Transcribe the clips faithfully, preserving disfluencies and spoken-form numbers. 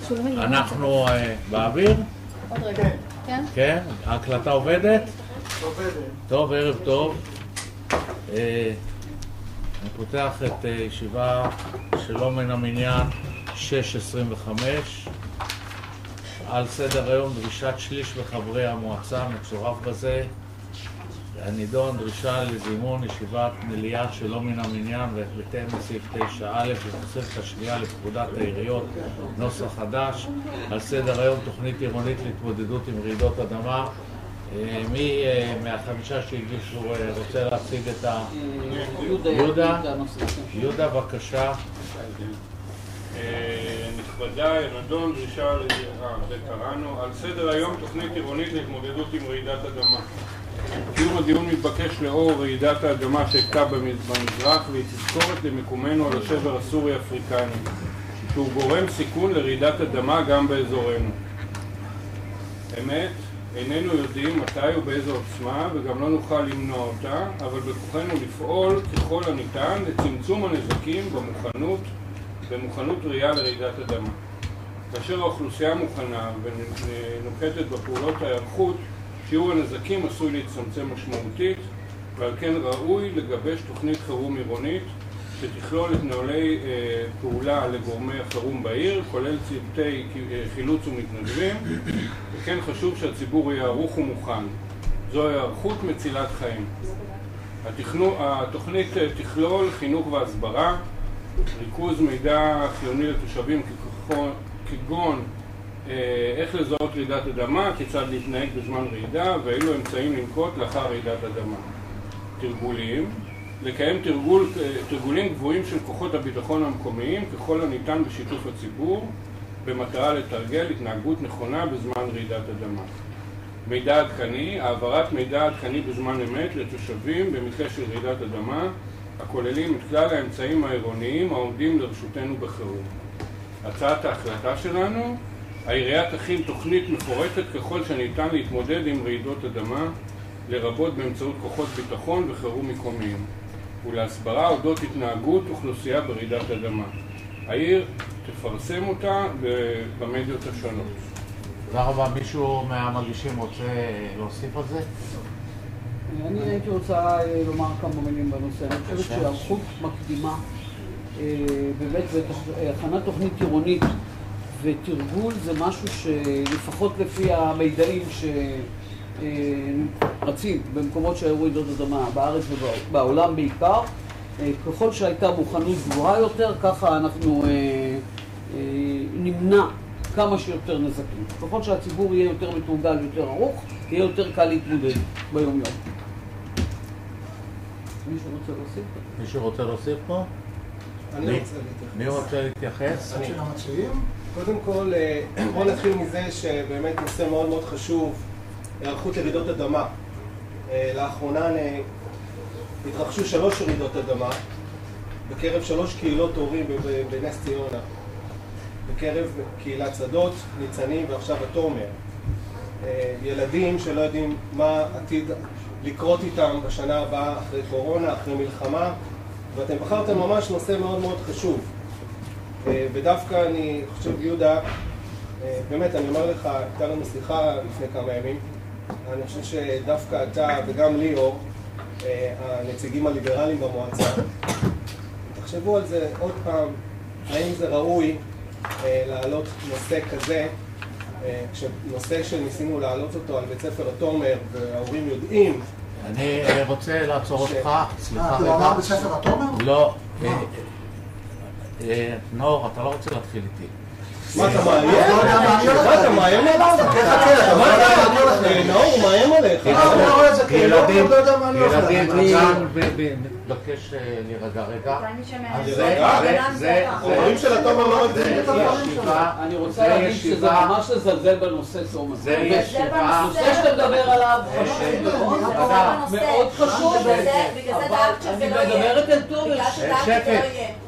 אנחנו באוויר? עוד רגע. כן? כן? ההקלטה עובדת? עובדת. טוב, ערב טוב. אני פותח את ישיבה שלא מן המניין שש עשרים וחמש. על סדר היום דרישת שליש בחברי המועצה, מצורף בזה. הנידון דרישה לזימון ישיבת מליאה שלא מן המניין בהתאם לסעיף תשע א' לתוספת השנייה לפקודת העיריות נוסח חדש. על סדר היום תוכנית עירונית להתמודדות עם רעידות אדמה. מי מהחמישה שהגישו רוצה להציג את ה... יהודה? יהודה, בבקשה. נכבדה, נדון דרישה, זה קראנו, על סדר היום תוכנית עירונית להתמודדות עם רעידת אדמה. קיום הדיון מתבקש לאור רעידת האדמה שהייתה במזרח והיא תזכורת למקומנו על השבר הסורי-אפריקני, שהוא גורם סיכון לרעידת אדמה גם באזורנו. אמת, איננו יודעים מתי ובאיזו עוצמה וגם לא נוכל למנוע אותה, אבל בכוחנו לפעול ככל הניתן לצמצום הנזקים במוכנות, במוכנות ראייה לרעידת אדמה. כאשר האוכלוסייה מוכנה ונוקטת בפעולות ההיערכות, שיעור הנזקים עשוי להצטמצם משמעותית, ועל כן ראוי לגבש תוכנית חירום עירונית שתכלול את נוהלי אה, פעולה לגורמי החירום בעיר, כולל צוותי אה, חילוץ ומתנדבים, וכן חשוב שהציבור יהיה ערוך ומוכן. זו היערכות מצילת חיים. התכנו, התוכנית תכלול חינוך והסברה, ריכוז מידע חיוני לתושבים כגון איך לזהות רעידת אדמה, כיצד להתנהג בזמן רעידה ואילו אמצעים לנקוט לאחר רעידת אדמה. תרגולים, לקיים תרגול, תרגולים גבוהים של כוחות הביטחון המקומיים ככל הניתן בשיתוף הציבור במטרה לתרגל התנהגות נכונה בזמן רעידת אדמה. מידע עדכני, העברת מידע עדכני בזמן אמת לתושבים במקרה של רעידת אדמה הכוללים את כלל האמצעים העירוניים העומדים לרשותנו בחירום. הצעת ההחלטה שלנו, העירייה תכין תוכנית מפורטת ככל שניתן להתמודד עם רעידות אדמה, לרבות באמצעות כוחות ביטחון וחירום מקומיים, ולהסברה אודות התנהגות אוכלוסייה ברעידת אדמה. העיר תפרסם אותה במדיות השונות. תודה רבה. מישהו מהמגישים רוצה להוסיף על זה? אני הייתי רוצה לומר כמה מילים בנושא. אני חושבת שהערכות מקדימה, באמת, והכנת תוכנית עירונית ותרגול זה משהו שלפחות לפי המידעים שרצים במקומות שהיו רעידות אדמה בארץ ובעולם בעיקר, ככל שהייתה מוכנות גבוהה יותר, ככה אנחנו נמנע כמה שיותר נזקים. ככל שהציבור יהיה יותר מתורגל, יותר ארוך, יהיה יותר קל להתמודד ביום יום. מישהו רוצה להוסיף? מישהו רוצה להוסיף פה? אני רוצה להתייחס. מי רוצה להתייחס? אני. קודם כל, בואו נתחיל מזה שבאמת נושא מאוד מאוד חשוב, היערכות לרעידות אדמה. לאחרונה התרחשו שלוש רעידות אדמה בקרב שלוש קהילות הורים בנס ציונה. בקרב קהילת שדות, ניצנים ועכשיו התומר. ילדים שלא יודעים מה עתיד לקרות איתם בשנה הבאה אחרי קורונה, אחרי מלחמה, ואתם בחרתם ממש נושא מאוד מאוד חשוב. ודווקא אני חושב, יהודה, באמת אני אומר לך, הייתה לנו שיחה לפני כמה ימים, אני חושב שדווקא אתה וגם ליאור, הנציגים הליברליים במועצה, תחשבו על זה עוד פעם, האם זה ראוי להעלות נושא כזה, כשנושא שניסינו להעלות אותו על בית ספר התומר וההורים יודעים. אני רוצה לעצור אותך, סליחה רגע. הוא אמר בית ספר התומר? לא. נור, אתה לא רוצה להתחיל איתי. מה אתה מאיים? מה אתה מאיים עליו? נאור, הוא מאיים עליך. ילדים, ילדים, מתבקש להירגע רגע. ההורים של התומר לא מגדירים את ישיבה. אני רוצה להגיד שזה ממש לזלזל בנושא תומר. זה ישיבה. הנושא שאתה מדבר עליו מאוד חשוב. אני מדברת על תומר. שקט.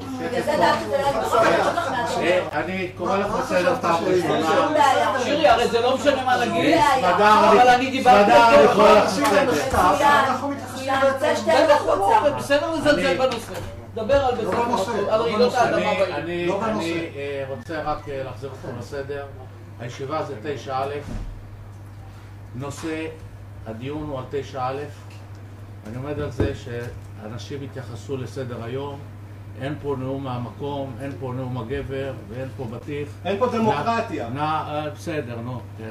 אני קורא לך בסדר פעם ראשונה. שירי, הרי זה לא משנה מה להגיד, אבל אני דיברתי על אנחנו מתייחסים בסדר לזלזל בנושא. דבר על בית ספר, על רעידות האדמה בעיר. אני רוצה רק לחזור אתכם לסדר. הישיבה זה תשע א', נושא הדיון הוא על תשע א', אני עומד על זה שאנשים יתייחסו לסדר היום, אין פה נאום מהמקום, אין פה נאום הגבר ואין פה בטיח. אין פה דמוקרטיה. בסדר, נו, כן.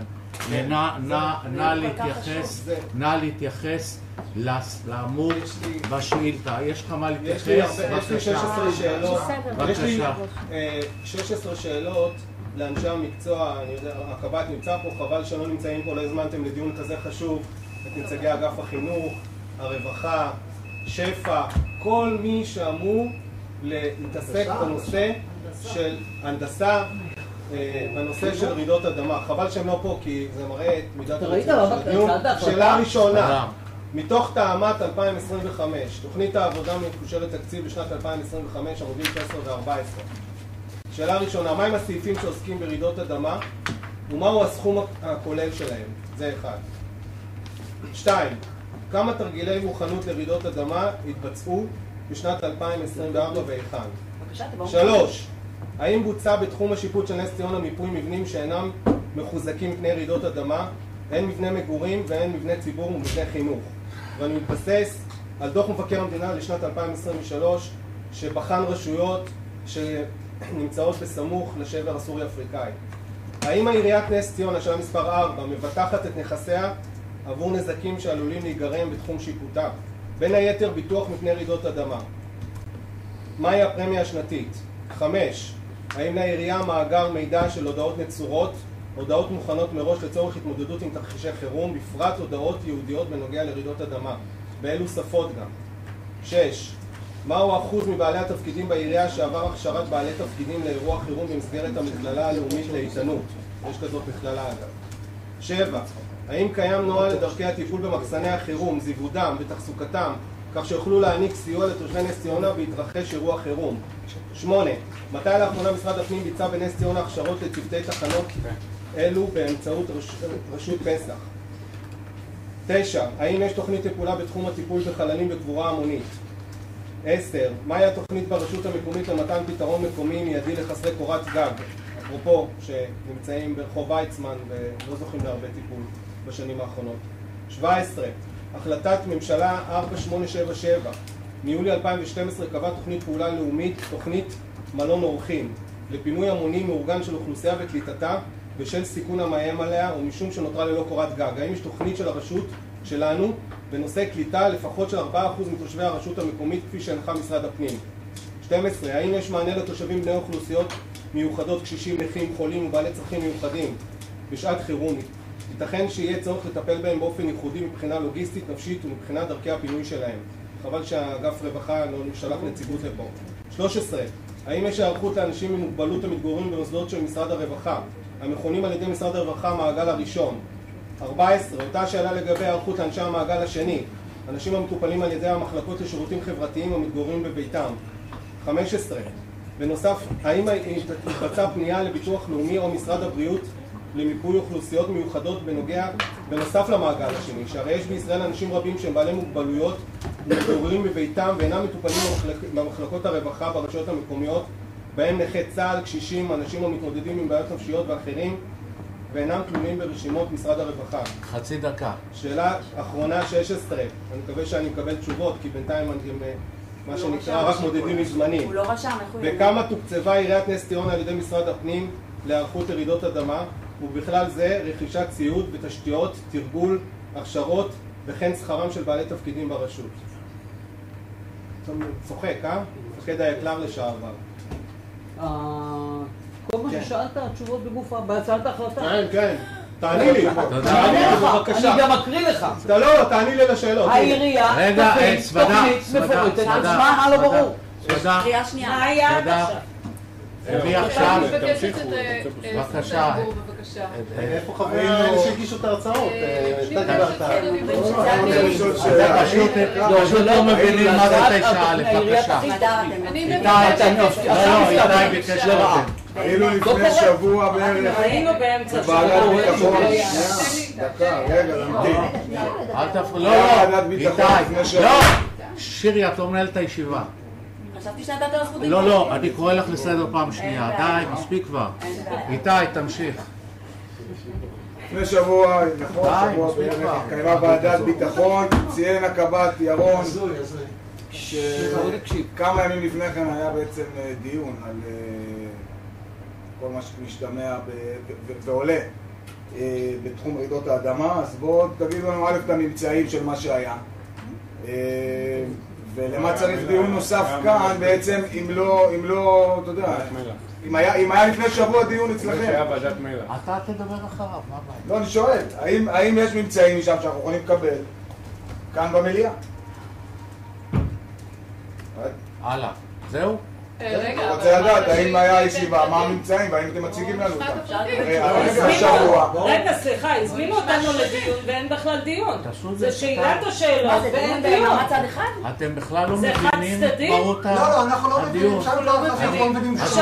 נא להתייחס, נא להתייחס לעמוד בשאילתה. יש לך מה להתייחס? יש לי שש עשרה שאלות. יש לי בבקשה. שש עשרה שאלות לאנשי המקצוע. אני יודע, הקב"ט נמצא פה, חבל שלא נמצאים פה, לא הזמנתם לדיון כזה חשוב את נציגי אגף החינוך, הרווחה, שפע, כל מי שאמור להתעסק בנושא של הנדסה, בנושא של רעידות אדמה. חבל שהם לא פה כי זה מראה את מידת הרצינות של הדיון. שאלה ראשונה, מתוך תאמת אלפיים עשרים וחמש, תוכנית העבודה מקושרת תקציב בשנת אלפיים עשרים וחמש, עמודים תשע עשרה ו-ארבע עשרה. שאלה ראשונה, מהם הסעיפים שעוסקים ברעידות אדמה ומהו הסכום הכולל שלהם? זה אחד. שתיים, כמה תרגילי מוכנות לרעידות אדמה התבצעו בשנת אלפיים עשרים וארבע והיכן? שלוש, האם בוצע בתחום השיפוט של נס ציונה מיפוי מבנים שאינם מחוזקים מפני רעידות אדמה, הן מבני מגורים והן מבני ציבור ומבני חינוך? ואני מתבסס על דוח מבקר המדינה לשנת אלפיים עשרים ושלוש שבחן רשויות שנמצאות בסמוך לשבר הסורי-אפריקאי. האם העיריית נס ציונה, שאלה מספר ארבע, מבטחת את נכסיה עבור נזקים שעלולים להיגרם בתחום שיפוטה, בין היתר ביטוח מפני רעידות אדמה? מהי הפרמיה השנתית? חמש, האם לעירייה מאגר מידע של הודעות נצורות, הודעות מוכנות מראש לצורך התמודדות עם תרחישי חירום, בפרט הודעות ייעודיות בנוגע לרעידות אדמה? באילו שפות גם? שש, מהו האחוז מבעלי התפקידים בעירייה שעבר הכשרת בעלי תפקידים לאירוע חירום במסגרת המכללה הלאומית לאיתנות? יש כזאת מכללה אגב. שבע, האם קיים נוהל לדרכי הטיפול במחסני החירום, זיוודם ותחזוקתם, כך שיוכלו להעניק סיוע לתושבי נס ציונה והתרחש אירוע חירום? שמונה, מתי לאחרונה משרד הפנים ביצע בנס ציונה הכשרות לצוותי תחנות אלו באמצעות רש... רשות פסח? תשע, האם יש תוכנית לפעולה בתחום הטיפול בחללים בקבורה המונית? עשר, מהי התוכנית ברשות המקומית למתן פתרון מקומי מיידי לחסרי קורת גג? אפרופו שנמצאים ברחוב ויצמן ולא זוכים להרבה טיפול בשנים האחרונות. שבע עשרה, החלטת ממשלה ארבע שמונה שבע שבע מיולי אלפיים ושתים עשרה קבעה תוכנית פעולה לאומית, תוכנית מלון אורחים, לפינוי המוני מאורגן של אוכלוסייה וקליטתה בשל סיכון המאיים עליה או משום שנותרה ללא קורת גג. האם יש תוכנית של הרשות שלנו בנושא קליטה לפחות של ארבעה אחוז מתושבי הרשות המקומית כפי שהנחה משרד הפנים? שתים עשרה, האם יש מענה לתושבים בני אוכלוסיות מיוחדות, קשישים, נכים, חולים ובעלי צרכים מיוחדים בשעת חירום? ייתכן שיהיה צורך לטפל בהם באופן ייחודי מבחינה לוגיסטית, נפשית ומבחינת דרכי הפינוי שלהם. חבל שהאגף רווחה לא שלח נציגות לפה. שלוש עשרה, האם יש הערכות לאנשים עם מוגבלות המתגוררים במוסדות של משרד הרווחה, המכונים על ידי משרד הרווחה המעגל הראשון? ארבע עשרה, אותה שאלה לגבי הערכות לאנשי המעגל השני, אנשים המטופלים על ידי המחלקות לשירותים חברתיים המתגוררים בביתם. חמש עשרה, בנוסף, האם התבצעה פנייה לביטוח לאומי או משרד הבריאות למיפוי אוכלוסיות מיוחדות בנוגע, בנוסף למעגל השני, שהרי יש בישראל אנשים רבים שהם בעלי מוגבלויות מתגוררים בביתם ואינם מטופלים במחלקות הרווחה ברשויות המקומיות, בהם נכי צה"ל, קשישים, אנשים המתמודדים עם בעיות נפשיות ואחרים, ואינם כלולים ברשימות משרד הרווחה. חצי דקה. שאלה אחרונה, שש עשרה, אני מקווה שאני מקבל תשובות, כי בינתיים אני גם, מה שנקרא, רק מודדים מזמנים. הוא לא רשם, איך הוא יודע? וכמה תוקצבה עיריית נס ציונה על ידי משרד הפנים להיערכות לרעידות אדמה, ובכלל זה רכישת ציוד ותשתיות, תרגול, הכשרות וכן שכרם של בעלי תפקידים ברשות? צוחק, אה? מפקד היקל"ר לשעבר. כל מה ששאלת, התשובות בגופה, בהצעת ההחלטה. כן, כן. תעני לי. תעני לי, בבקשה. אני גם אקריא לך. אתה לא, תעני לי לשאלות. העירייה תכין תוכנית מפורטת. מה לא ברור? קריאה שנייה. מה היה עד עכשיו? מי עכשיו? אני מבקשת את בבקשה. בבקשה. איפה חברים שהגישו את ההרצאות? אתה דיברת. זה פשוט לא מבינים מה זה תשע א', בבקשה. אני איתי ביקש לרעה. היינו לפני שבוע בערך. היינו באמצע בוועדת ביטחון. דקה, רגע, נמתין. אל תפריע. לא, לא, איתי. לא, שירי, את לא מנהלת את הישיבה. חשבתי שנתת לו זכות לא, לא, אני קורא לך לסדר פעם שנייה. די, מספיק כבר. איתי, תמשיך. לפני שבוע, נכון, שבוע בערך, התקיימה ועדת ביטחון, ציין הקב"ט ירון, שכמה ימים לפני כן היה בעצם דיון על כל מה שמשתמע ועולה בתחום רעידות האדמה, אז בואו תגידו לנו א' את הממצאים של מה שהיה. ולמה צריך דיון נוסף כאן בעצם, אם לא, אם לא, אתה יודע, אם היה, אם היה לפני שבוע דיון אצלכם. שהיה ועדת מלח. אתה תדבר אחריו, מה הבעיה? לא, אני שואל, האם, האם יש ממצאים משם שאנחנו יכולים לקבל כאן במליאה? הלאה. זהו? רגע, אני רוצה לדעת, האם היה ישיבה, מה הממצאים, והאם אתם מציגים לנו אותם? רגע, סליחה, הזמינו אותנו לדיון ואין בכלל דיון. זה שאלת השאלות ואין דיון. אתם בכלל לא זה חד מבינים צדדי? מהות הדיון. לא, לא, אנחנו לא מבינים, אנחנו לא מבינים. אז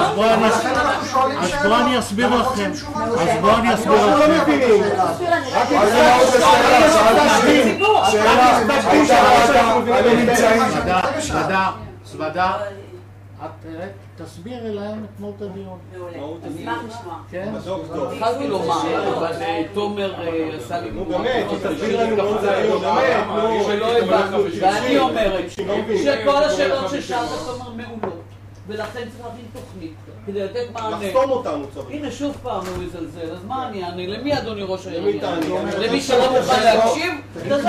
בואו אני אסביר לכם. אז בואו אני אסביר לכם. אנחנו לא מבינים. רק אם זה מה עוד שאלה, שאלה, שאלה, על הממצאים. סבדה, סבדה, תסבירי להם את מהות הדיון. נשמח לשמוע. כן? התחלתי לומר, אבל תומר עשה לי נו באמת, תסביר לנו מהות הדיון, באמת, נו. שלא הבנו, ואני אומרת שכל השאלות ששאלת תומר מעולות, ולכן צריך להבין תוכנית כדי לתת מענה. לחתום אותנו צריך. הנה שוב פעם הוא מזלזל, אז מה אני אענה? למי אדוני ראש העיר? למי תענה? למי שלא מוכן להקשיב? תעזוב,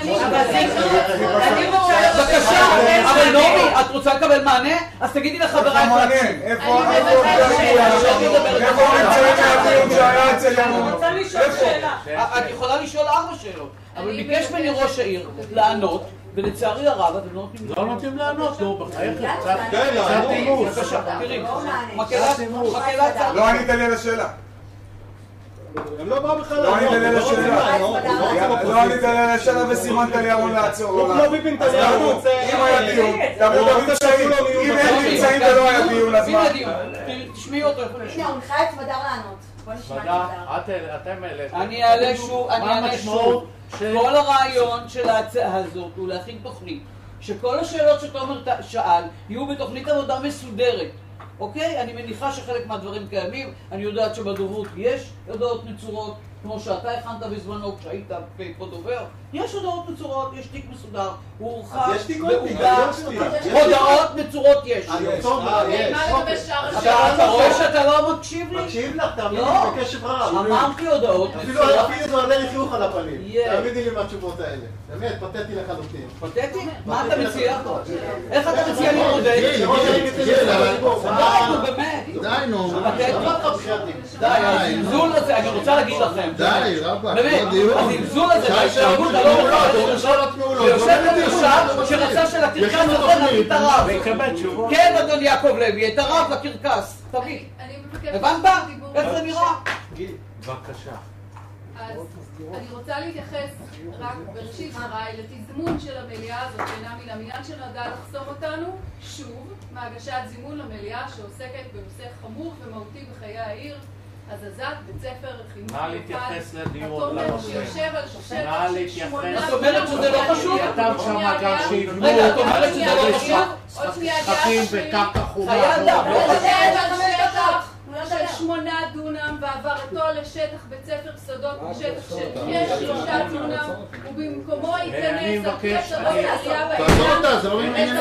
אני רוצה... בבקשה, אבל נעמי, את רוצה לקבל מענה? אז תגידי לחבריי... מעניין, איפה נמצאים מהדיון שהיה אצל אני ירון? רוצה לשאול שאלה. את יכולה לשאול ארבע שאלות, אבל ביקש ממני ראש העיר לענות, ולצערי הרב אתם לא נותנים לא נותנים לענות, נו, בחייכם, קצת כן, קצת אימוץ. תראי, מקהלת מקהלת לא ענית לי על השאלה. הם לא באו בכלל. לא ענית לי על השאלה. לא ענית לי על השאלה וסימנת לי ירון לעצור. לא ביבין את הדיון. אם היה דיון, תביאו את הממצאים. אם אין ממצאים ולא היה דיון, אז מה? תשמעי אותו. הנה, הוא הנחה את סמדר לענות. בוא נשמע את סמדר. אתם העליתם. אני אעלה שוב, אני אעלה שוב. כל הרעיון של ההצעה הזאת הוא להכין תוכנית שכל השאלות שתומר שאל יהיו בתוכנית עבודה מסודרת. אוקיי? אני מניחה שחלק מהדברים קיימים, אני יודעת שבדוברות יש הודעות נצורות, כמו שאתה הכנת בזמנו כשהיית פה דובר, יש הודעות נצורות, יש תיק מסודר, הוא הורחב, הודעות נצורות יש. מה לגבי שאר השאלות? אתה רואה שאתה לא מקשיב לי? מקשיב לך, תאמיני לי בקשב רב. אמרתי הודעות אפילו זה עולה לי חיוך על הפנים. תאמיני לי מהתשובות האלה. באמת, פתטי לחלוטין. פתטי? מה אתה מציע? איך אתה מציע להתמודד? די, נו באמת. די, נו. די, הזלזול הזה, אני רוצה להגיד לכם. די, רבא. באמת, הזלזול הזה, ההתנהגות הלא מוכרת, ויושב לי עכשיו שרצה של הקרקס הזה להביא את הרב. כן, אדון יעקב לוי, את הרב לקרקס. תביא. הבנת? איך זה נראה? בבקשה. אז אני רוצה להתייחס רק בראשית דבריי לתזמון של המליאה הזאת שאינה מן המניין שנועדה לחסום אותנו שוב מהגשת זימון למליאה שעוסקת בנושא חמור ומהותי בחיי העיר, הזזת בית ספר חינוך נא להתייחס לדיון, לנושא שיושב על שטח שמונה... את אומרת שזה לא חשוב? כתב שם אגב שיבנו רגע, את אומרת שזה לא חשוב? שטחים וקרקע חומה. חיי אדם, לא חשוב. של שמונה דונם ועברתו לשטח בית ספר שדות בשטח של כשלושה דונם ובמקומו ייכנס הקטע בעלייה בעניין. זה לא מעניין.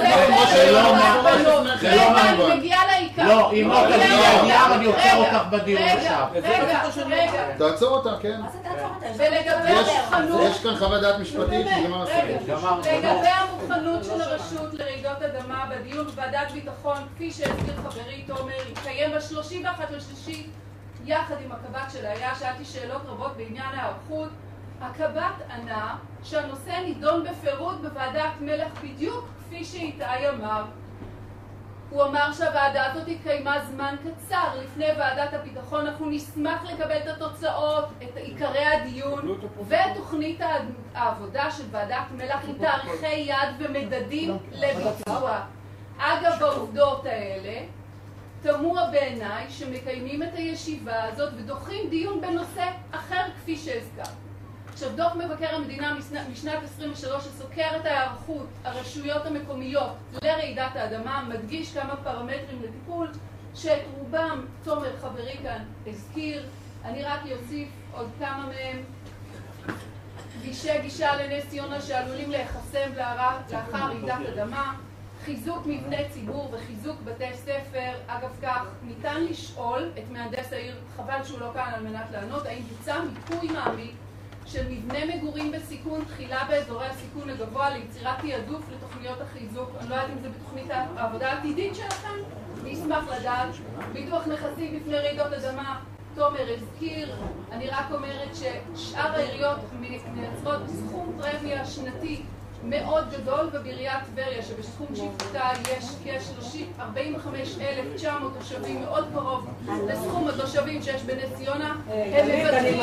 אני מגיעה לעיקר. לא, אם לא תגיע לעניין אני עוצר אותך בדיון עכשיו. רגע, רגע. תעצור אותה, כן. ולגבי המוכנות... יש כאן חוות דעת משפטית, נגמר הסיפור. לגבי המוכנות של הרשות לרעידות אדמה בדיון בוועדת ביטחון, כפי שהזכיר חברי תומר, התקיים ב-שלושים ואחד לשלישי יחד עם הקב"ט שלה. היה שאלתי שאלות רבות בעניין ההיערכות. הקב"ט ענה שהנושא נידון בפירוט בוועדת מלך בדיוק כפי שאיתי אמר. הוא אמר שהוועדה הזאת התקיימה זמן קצר לפני ועדת הביטחון. אנחנו נשמח לקבל את התוצאות, את עיקרי הדיון ואת תוכנית העבודה של ועדת מלך עם תאריכי יד ומדדים לביצוע. אגב העובדות האלה, תמוה בעיניי שמקיימים את הישיבה הזאת ודוחים דיון בנושא אחר כפי שהזכר. עכשיו, דוח מבקר המדינה משנת עשרים ושלוש הסוקר את ההיערכות הרשויות המקומיות לרעידת האדמה, מדגיש כמה פרמטרים לטיפול, שאת רובם תומר חברי כאן הזכיר. אני רק יוסיף עוד כמה מהם. כבישי גישה לנס ציונה שעלולים להיחסם לאחר רעידת אדמה, חיזוק מבני ציבור וחיזוק בתי ספר. אגב כך, ניתן לשאול את מהנדס העיר, חבל שהוא לא כאן על מנת לענות, האם בוצע מיפוי מעמיק של מבנה מגורים בסיכון, תחילה באזורי הסיכון הגבוה, ליצירת תעדוף לתוכניות החיזוק. אני לא יודעת אם זה בתוכנית העבודה העתידית שלכם, אני אשמח לדעת. ביטוח נכסים בפני רעידות אדמה, תומר הזכיר. אני רק אומרת ששאר העיריות מייצרות סכום פרמיה שנתי מאוד גדול, ובעיריית טבריה שבסכום שיפוטה יש כ-ארבעים וחמישה אלף תשע מאות תושבים, מאוד קרוב לסכום התושבים שיש בנס ציונה. הם מבטחים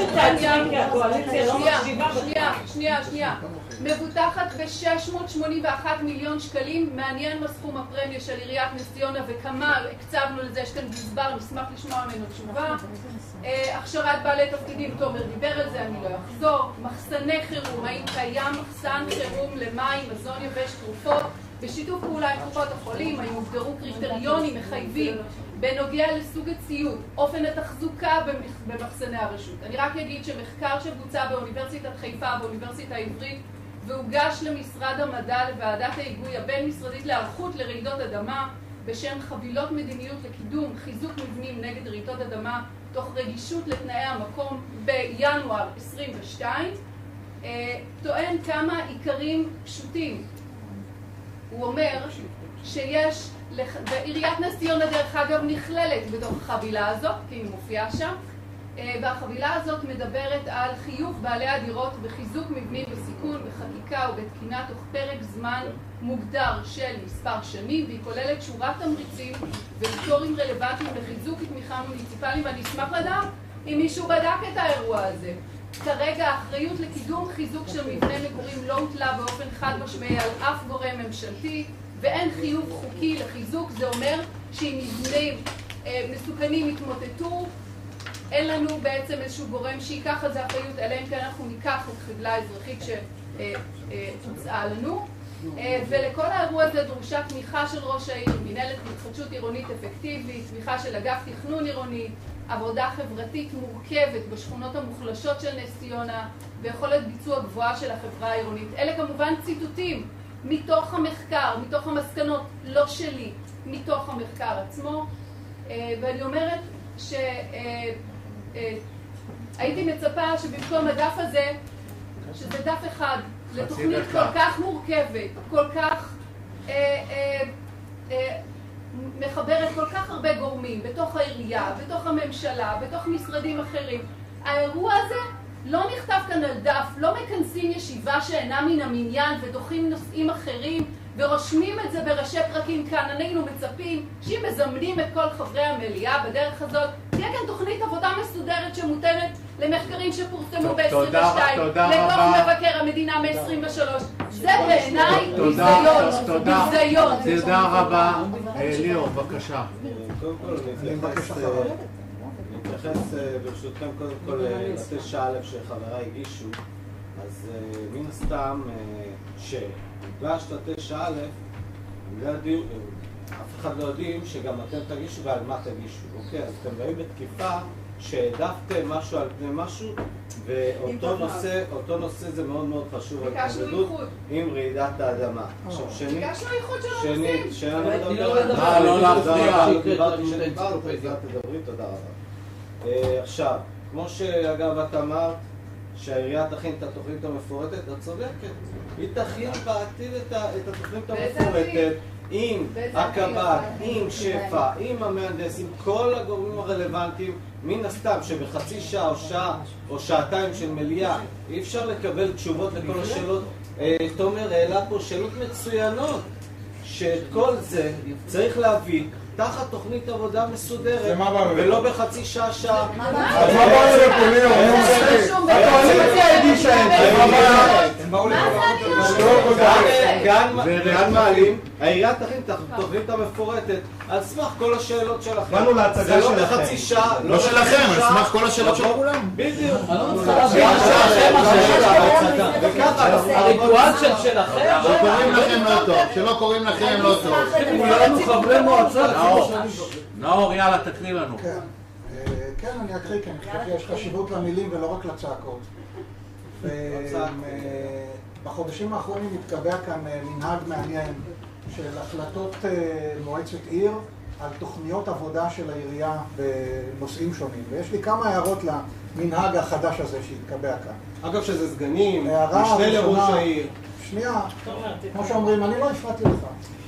שנייה, שנייה, שנייה מבוטחת ב-שש מאות שמונים ואחד מיליון שקלים. מעניין מה סכום הפרמיה של עיריית נס ציונה וכמה הקצבנו לזה. יש כאן גזבר, נשמח לשמוע ממנו תשובה. הכשרת בעלי תפקידים, תומר דיבר על זה, אני לא אחזור. מחסני חירום, האם קיים מחסן חירום למים, מזון יבש, תרופות, בשיתוף פעולה עם קופות החולים? האם הוגדרו קריטריונים מחייבים בנוגע לסוג הציוד, אופן התחזוקה במחסני הרשות? אני רק אגיד שמחקר שבוצע באוניברסיטת חיפה ובאוניברסיטה העברית והוגש למשרד המדע לוועדת ההיגוי הבין-משרדית להיערכות לרעידות אדמה בשם חבילות מדיניות לקידום חיזוק מבנים נגד רעידות אדמה תוך רגישות לתנאי המקום בינואר עשרים ושתיים, טוען כמה עיקרים פשוטים. הוא אומר שיש, ועיריית נס ציונה דרך אגב נכללת בתוך החבילה הזאת, כי היא מופיעה שם, והחבילה הזאת מדברת על חיוב בעלי הדירות בחיזוק מבנים בסיכון, בחקיקה ובתקינה תוך פרק זמן מוגדר של מספר שנים, והיא כוללת שורת תמריצים ופטורים רלוונטיים לחיזוק ותמיכה מוניציפליים. ואני אשמח לדעת אם מישהו בדק את האירוע הזה. כרגע האחריות לקידום חיזוק של מבנה מגורים לא הוטלה באופן חד משמעי על אף גורם ממשלתי, ואין חיוב חוקי לחיזוק. זה אומר שאם מבנים מסוכנים יתמוטטו, אין לנו בעצם איזשהו גורם שיקח על זה אחריות, אלא אם כן אנחנו ניקח את חבלה האזרחית שהוצעה לנו. ולכל האירוע הזה דרושה תמיכה של ראש העיר, מנהלת התחדשות עירונית אפקטיבית, תמיכה של אגף תכנון עירוני, עבודה חברתית מורכבת בשכונות המוחלשות של נס ציונה, ויכולת ביצוע גבוהה של החברה העירונית. אלה כמובן ציטוטים מתוך המחקר, מתוך המסקנות, לא שלי, מתוך המחקר עצמו. ואני אומרת שהייתי מצפה שבמקום הדף הזה, שזה דף אחד, לתוכנית כל כך מורכבת, כל כך אה, אה, אה, מחברת כל כך הרבה גורמים, בתוך העירייה, בתוך הממשלה, בתוך משרדים אחרים. האירוע הזה לא נכתב כאן על דף, לא מכנסים ישיבה שאינה מן המניין ודוחים נושאים אחרים ורושמים את זה בראשי פרקים כאן. אנחנו מצפים שאם מזמנים את כל חברי המליאה בדרך הזאת, תהיה כאן תוכנית עבודה מסודרת שמותנת למחקרים שפורסמו ב-עשרים ושתיים, לדוח מבקר המדינה מ-עשרים ושלוש. זה בעיניי ביזיון, ביזיון. תודה רבה. ליאור, בבקשה. קודם כל, אני מתייחס ברשותכם קודם כל לתשע א' שחבריי הגישו. אז מן הסתם שהוגש לתשע א', אף אחד לא יודעים שגם אתם תגישו ועל מה תגישו. אוקיי, אז אתם רואים בתקיפה שהעדפתם משהו על פני משהו, ואותו נושא, אותו נושא זה מאוד מאוד חשוב, ההתמודדות עם רעידת האדמה. עכשיו שנית, שנית, שנית, לא, לא להפריע. דיברתי שדיברת, אז תדברי, תודה רבה. עכשיו, כמו שאגב את אמרת, שהעירייה תכין את התוכנית המפורטת, את צודקת. היא תכין בעתיד את התוכנית המפורטת עם הקב"ט, עם שפע, עם המהנדס, עם כל הגורמים הרלוונטיים. מן הסתם שבחצי שעה או שעה או שעתיים של מליאה אי אפשר לקבל תשובות לכל השאלות. תומר העלה פה שאלות מצוינות, שאת כל זה צריך להביא תחת תוכנית עבודה מסודרת ולא בחצי שעה שעה. אז מה באו לפוליו? הקואליציה הגישה את זה. הם באו לפוליו. לאן מעלים, העירייה תכין את התוכנית המפורטת על סמך כל השאלות שלכם. באנו להצגה זה לא שלכם. בחצי שעה, לא שלכם, על סמך כל השאלות של כולם. בדיוק. הריטואל של שלכם? שלא קוראים לכם לא טוב, שלא קוראים לכם לא טוב. כולנו חברי מועצה. נאור, יאללה, תקריא לנו. כן, אני אקריא, כי אני חושב שיש חשיבות למילים ולא רק לצעקות. בחודשים האחרונים התקבע כאן מנהג מעניין של החלטות מועצת עיר על תוכניות עבודה של העירייה בנושאים שונים. ויש לי כמה הערות למנהג החדש הזה שהתקבע כאן. אגב שזה סגנים, משנה לראש העיר. שנייה, כמו שאומרים, אני לא הפרעתי לך.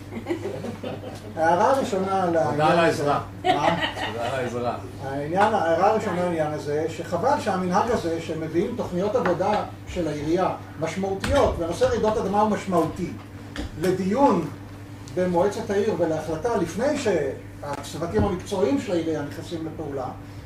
ההערה הראשונה על תודה על העזרה. תודה על העזרה. ההערה הראשונה לעניין הזה, שחבל שהמנהג הזה שמביאים תוכניות עבודה של העירייה משמעותיות, ונושא רעידות אדמה הוא משמעותי, לדיון במועצת העיר ולהחלטה לפני שהצוותים המקצועיים של העירייה נכנסים לפעולה,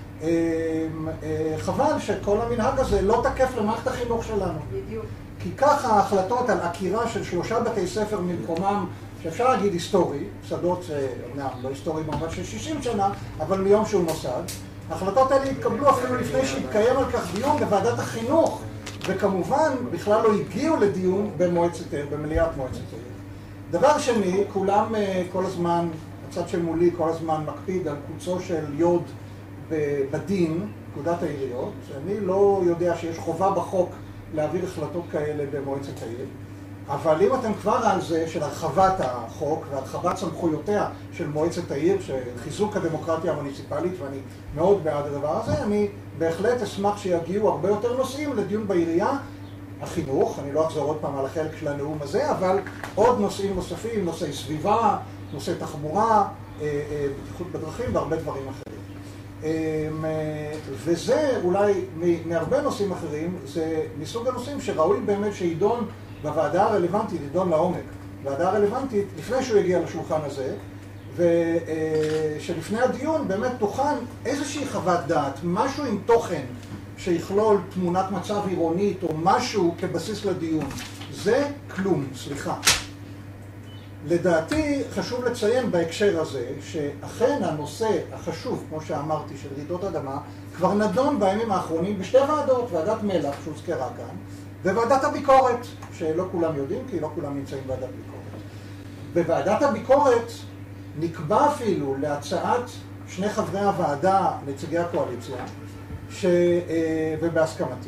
חבל שכל המנהג הזה לא תקף למערכת החינוך שלנו. בדיוק. כי ככה ההחלטות על עקירה של שלושה בתי ספר ממקומם, שאפשר להגיד היסטורי, שדות שאומנם לא היסטורי במובן של שישים שנה, אבל מיום שהוא נוסד, ההחלטות האלה התקבלו אפילו לפני שהתקיים על כך דיון בוועדת החינוך, וכמובן בכלל לא הגיעו לדיון במועצת העיר, במליאת מועצת העיר. דבר שני, כולם כל הזמן, הצד של מולי כל הזמן מקפיד על קוצו של יוד בדין, פקודת העיריות. אני לא יודע שיש חובה בחוק להעביר החלטות כאלה במועצת העיר, אבל אם אתם כבר על זה של הרחבת החוק והרחבת סמכויותיה של מועצת העיר, של חיזוק הדמוקרטיה המוניציפלית, ואני מאוד בעד הדבר הזה, אני בהחלט אשמח שיגיעו הרבה יותר נושאים לדיון בעירייה. החינוך, אני לא אחזור עוד פעם על החלק של הנאום הזה, אבל עוד נושאים נוספים, נושאי סביבה, נושאי תחבורה, בטיחות בדרכים והרבה דברים אחרים. וזה אולי מהרבה נושאים אחרים, זה מסוג הנושאים שראוי באמת שידון בוועדה הרלוונטית, ידון לעומק. ועדה הרלוונטית, לפני שהוא יגיע לשולחן הזה, ושלפני הדיון באמת תוכן איזושהי חוות דעת, משהו עם תוכן שיכלול תמונת מצב עירונית או משהו כבסיס לדיון. זה כלום, סליחה. לדעתי חשוב לציין בהקשר הזה שאכן הנושא החשוב, כמו שאמרתי, של רעידות אדמה, כבר נדון בימים האחרונים בשתי ועדות, ועדת מלח שהוזכרה כאן, וועדת הביקורת, שלא כולם יודעים כי לא כולם נמצאים בוועדת ביקורת. בוועדת הביקורת נקבע אפילו להצעת שני חברי הוועדה, נציגי הקואליציה, ש... ובהסכמתי,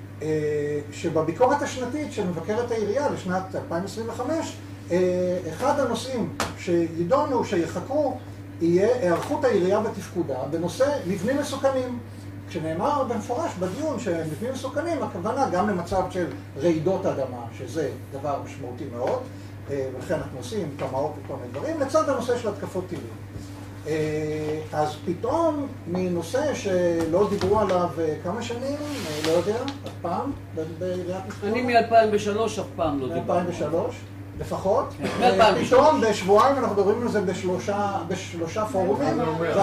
שבביקורת השנתית של מבקרת העירייה לשנת אלפיים עשרים וחמש, אחד הנושאים שידונו, שיחקרו, יהיה היערכות העירייה בתפקודה בנושא מבנים מסוכנים. כשנאמר במפורש בדיון שמבנים מסוכנים, הכוונה גם למצב של רעידות אדמה, שזה דבר משמעותי מאוד, ולכן אנחנו עושים תמ"אות וכל מיני דברים, לצד הנושא של התקפות טילים. אז פתאום מנושא שלא דיברו עליו כמה שנים, לא יודע, אף פעם, בעיריית נפתור? אני מ-אלפיים ושלוש אף פעם לא דיברנו. מ-אלפיים ושלוש? לפחות. פתאום בשבועיים אנחנו מדברים על זה בשלושה פורומים,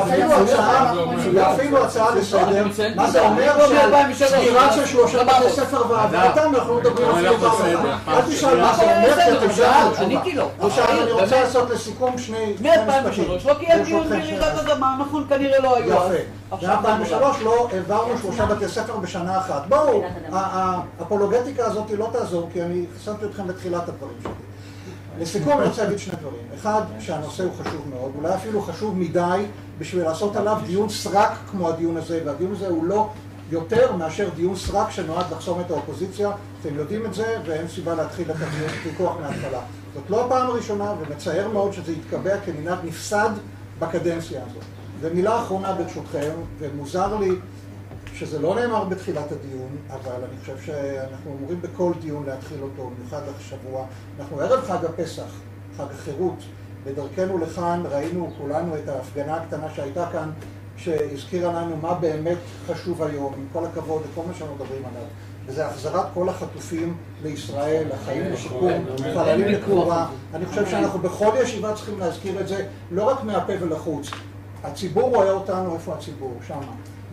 ואפילו הצעה לסדר. מה זה אומר שסגירה של שלושה בתי ספר ועבודתם, אנחנו מדברים אפילו פעם אחת. אל תשאל מה זה אומר, כי אתם שאלתם תשובה. עכשיו אני רוצה לעשות לסיכום שני משפטים. מ-אלפיים ושלוש לא קיים דיון ברעידת אדמה, נכון, כנראה לא היו. יפה. מ-אלפיים ושלוש לא העברנו שלושה בתי ספר בשנה אחת. בואו, האפולוגטיקה הזאת לא תעזור, כי אני חשבתי אתכם לתחילת הדברים שלי. לסיכום אני רוצה להגיד שני דברים. אחד, שהנושא הוא חשוב מאוד, אולי אפילו חשוב מדי בשביל לעשות עליו דיון סרק כמו הדיון הזה, והדיון הזה הוא לא יותר מאשר דיון סרק שנועד לחסום את האופוזיציה. אתם יודעים את זה, ואין סיבה להתחיל את הדיון ויכוח מההתחלה. זאת לא הפעם הראשונה, ומצער מאוד שזה יתקבע כמנהג נפסד בקדנציה הזאת. ומילה אחרונה ברשותכם, ומוזר לי שזה לא נאמר בתחילת הדיון, אבל אני חושב שאנחנו אמורים בכל דיון להתחיל אותו, במיוחד השבוע. אנחנו ערב חג הפסח, חג החירות. בדרכנו לכאן ראינו כולנו את ההפגנה הקטנה שהייתה כאן, שהזכירה לנו מה באמת חשוב היום, עם כל הכבוד וכל מה שאנחנו מדברים עליו. וזה החזרת כל החטופים לישראל, החיים לשיקום, חללים לקבורה. אני חושב שאנחנו בכל ישיבה צריכים להזכיר את זה, לא רק מהפה ולחוץ. הציבור רואה אותנו, איפה הציבור? שמה.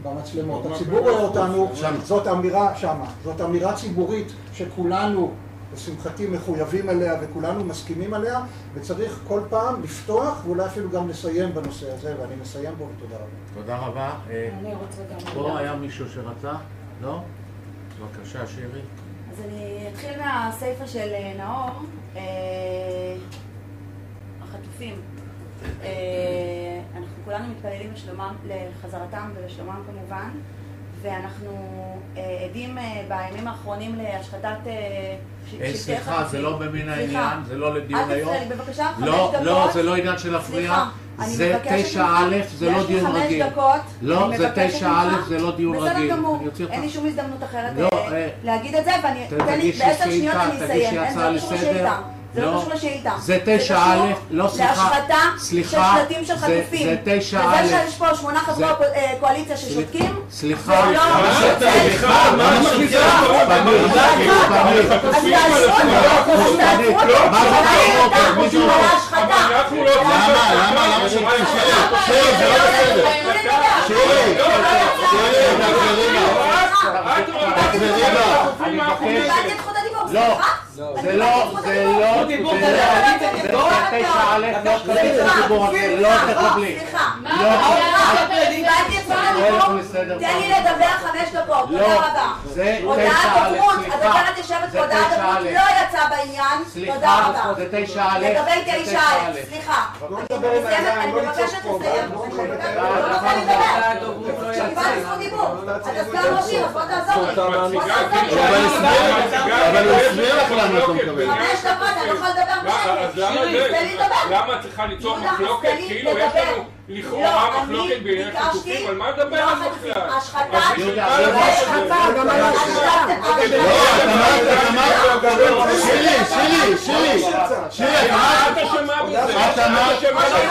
במצלמות. הציבור רואה אותנו, זאת אמירה שמה, זאת אמירה ציבורית שכולנו לשמחתי מחויבים אליה וכולנו מסכימים עליה, וצריך כל פעם לפתוח ואולי אפילו גם לסיים בנושא הזה, ואני מסיים בו ותודה רבה. תודה רבה. אני רוצה גם... פה היה מישהו שרצה? לא? בבקשה, שירי. אז אני אתחיל מהסייפה של נאור, החטופים. אנחנו כולנו מתפללים לשלומם, לחזרתם ולשלומם כמובן, ואנחנו עדים בימים האחרונים להשחטת... סליחה, זה לא במין העניין, זה לא לדיון היום. אל תפריע לי בבקשה, חמש לא, דקות. לא, זה לא עניין של להפריע. זה תשע א', זה לא דיון רגיל. יש לי חמש דקות. לא, זה תשע א', זה לא דיון רגיל. בסדר גמור, אין לי שום הזדמנות אחרת להגיד את זה, ואני... תגישי בעשר שניות שאילתה, אני אסיים. תגישי אין, הצעה זה קשור לסדר. לשאילתה. זה לא קשור לשאילתה. זה תשע א', לא סליחה. להשחתה של סליחה, שלטים של חטופים. זה תשע א'. וזה שיש פה שמונה חברי קואליציה ששותקים. סליחה. זה לא... סליחה, מה סליחה? פנית, פנית. אז תעשו את זה. אז תעשו את זה. מה זה זה להשחתה. למה? למה? למה שתקשיב? שירי, זה לא בסדר. שירי, שירי, תחזרי בה. אני מבקש. קיבלתי את זכות הדיבור, לא, סליחה? זה לא, זה לא, זה לא, זה תשע א', לא תקבלי את הדיבור הזה, לא תקבלי. סליחה. לא, קיבלתי את זכות הדיבור, תן לי לדבר חמש דקות, תודה רבה. זה הודעת תשע א', דוברות, סליחה. הדוברת יושבת זה פה, הודעת תשע דוברות א'. לא יצא בעניין, תודה סליחה, רבה. זה תשע א', לגבי זה תשע א', סליחה. אני מסיימת, אני מבקשת לסיים. לא נותן לי לדבר. קיבלתי זכות דיבור. אתה סגן ראש עיר, אז בוא תעזור לי. בוא תעזור לי. אבל הוא הסביר לך למה אתה מקבל. חמש דקות, אני יכול לדבר בשקט. תן לי לדבר. למה את צריכה ליצור מחלוקת? כאילו יש לנו לכאורה מחלוקת בעניין חטופים, על מה לדבר על בכלל? השחתה, שירי, שירי, שירי, שירי, את אמרת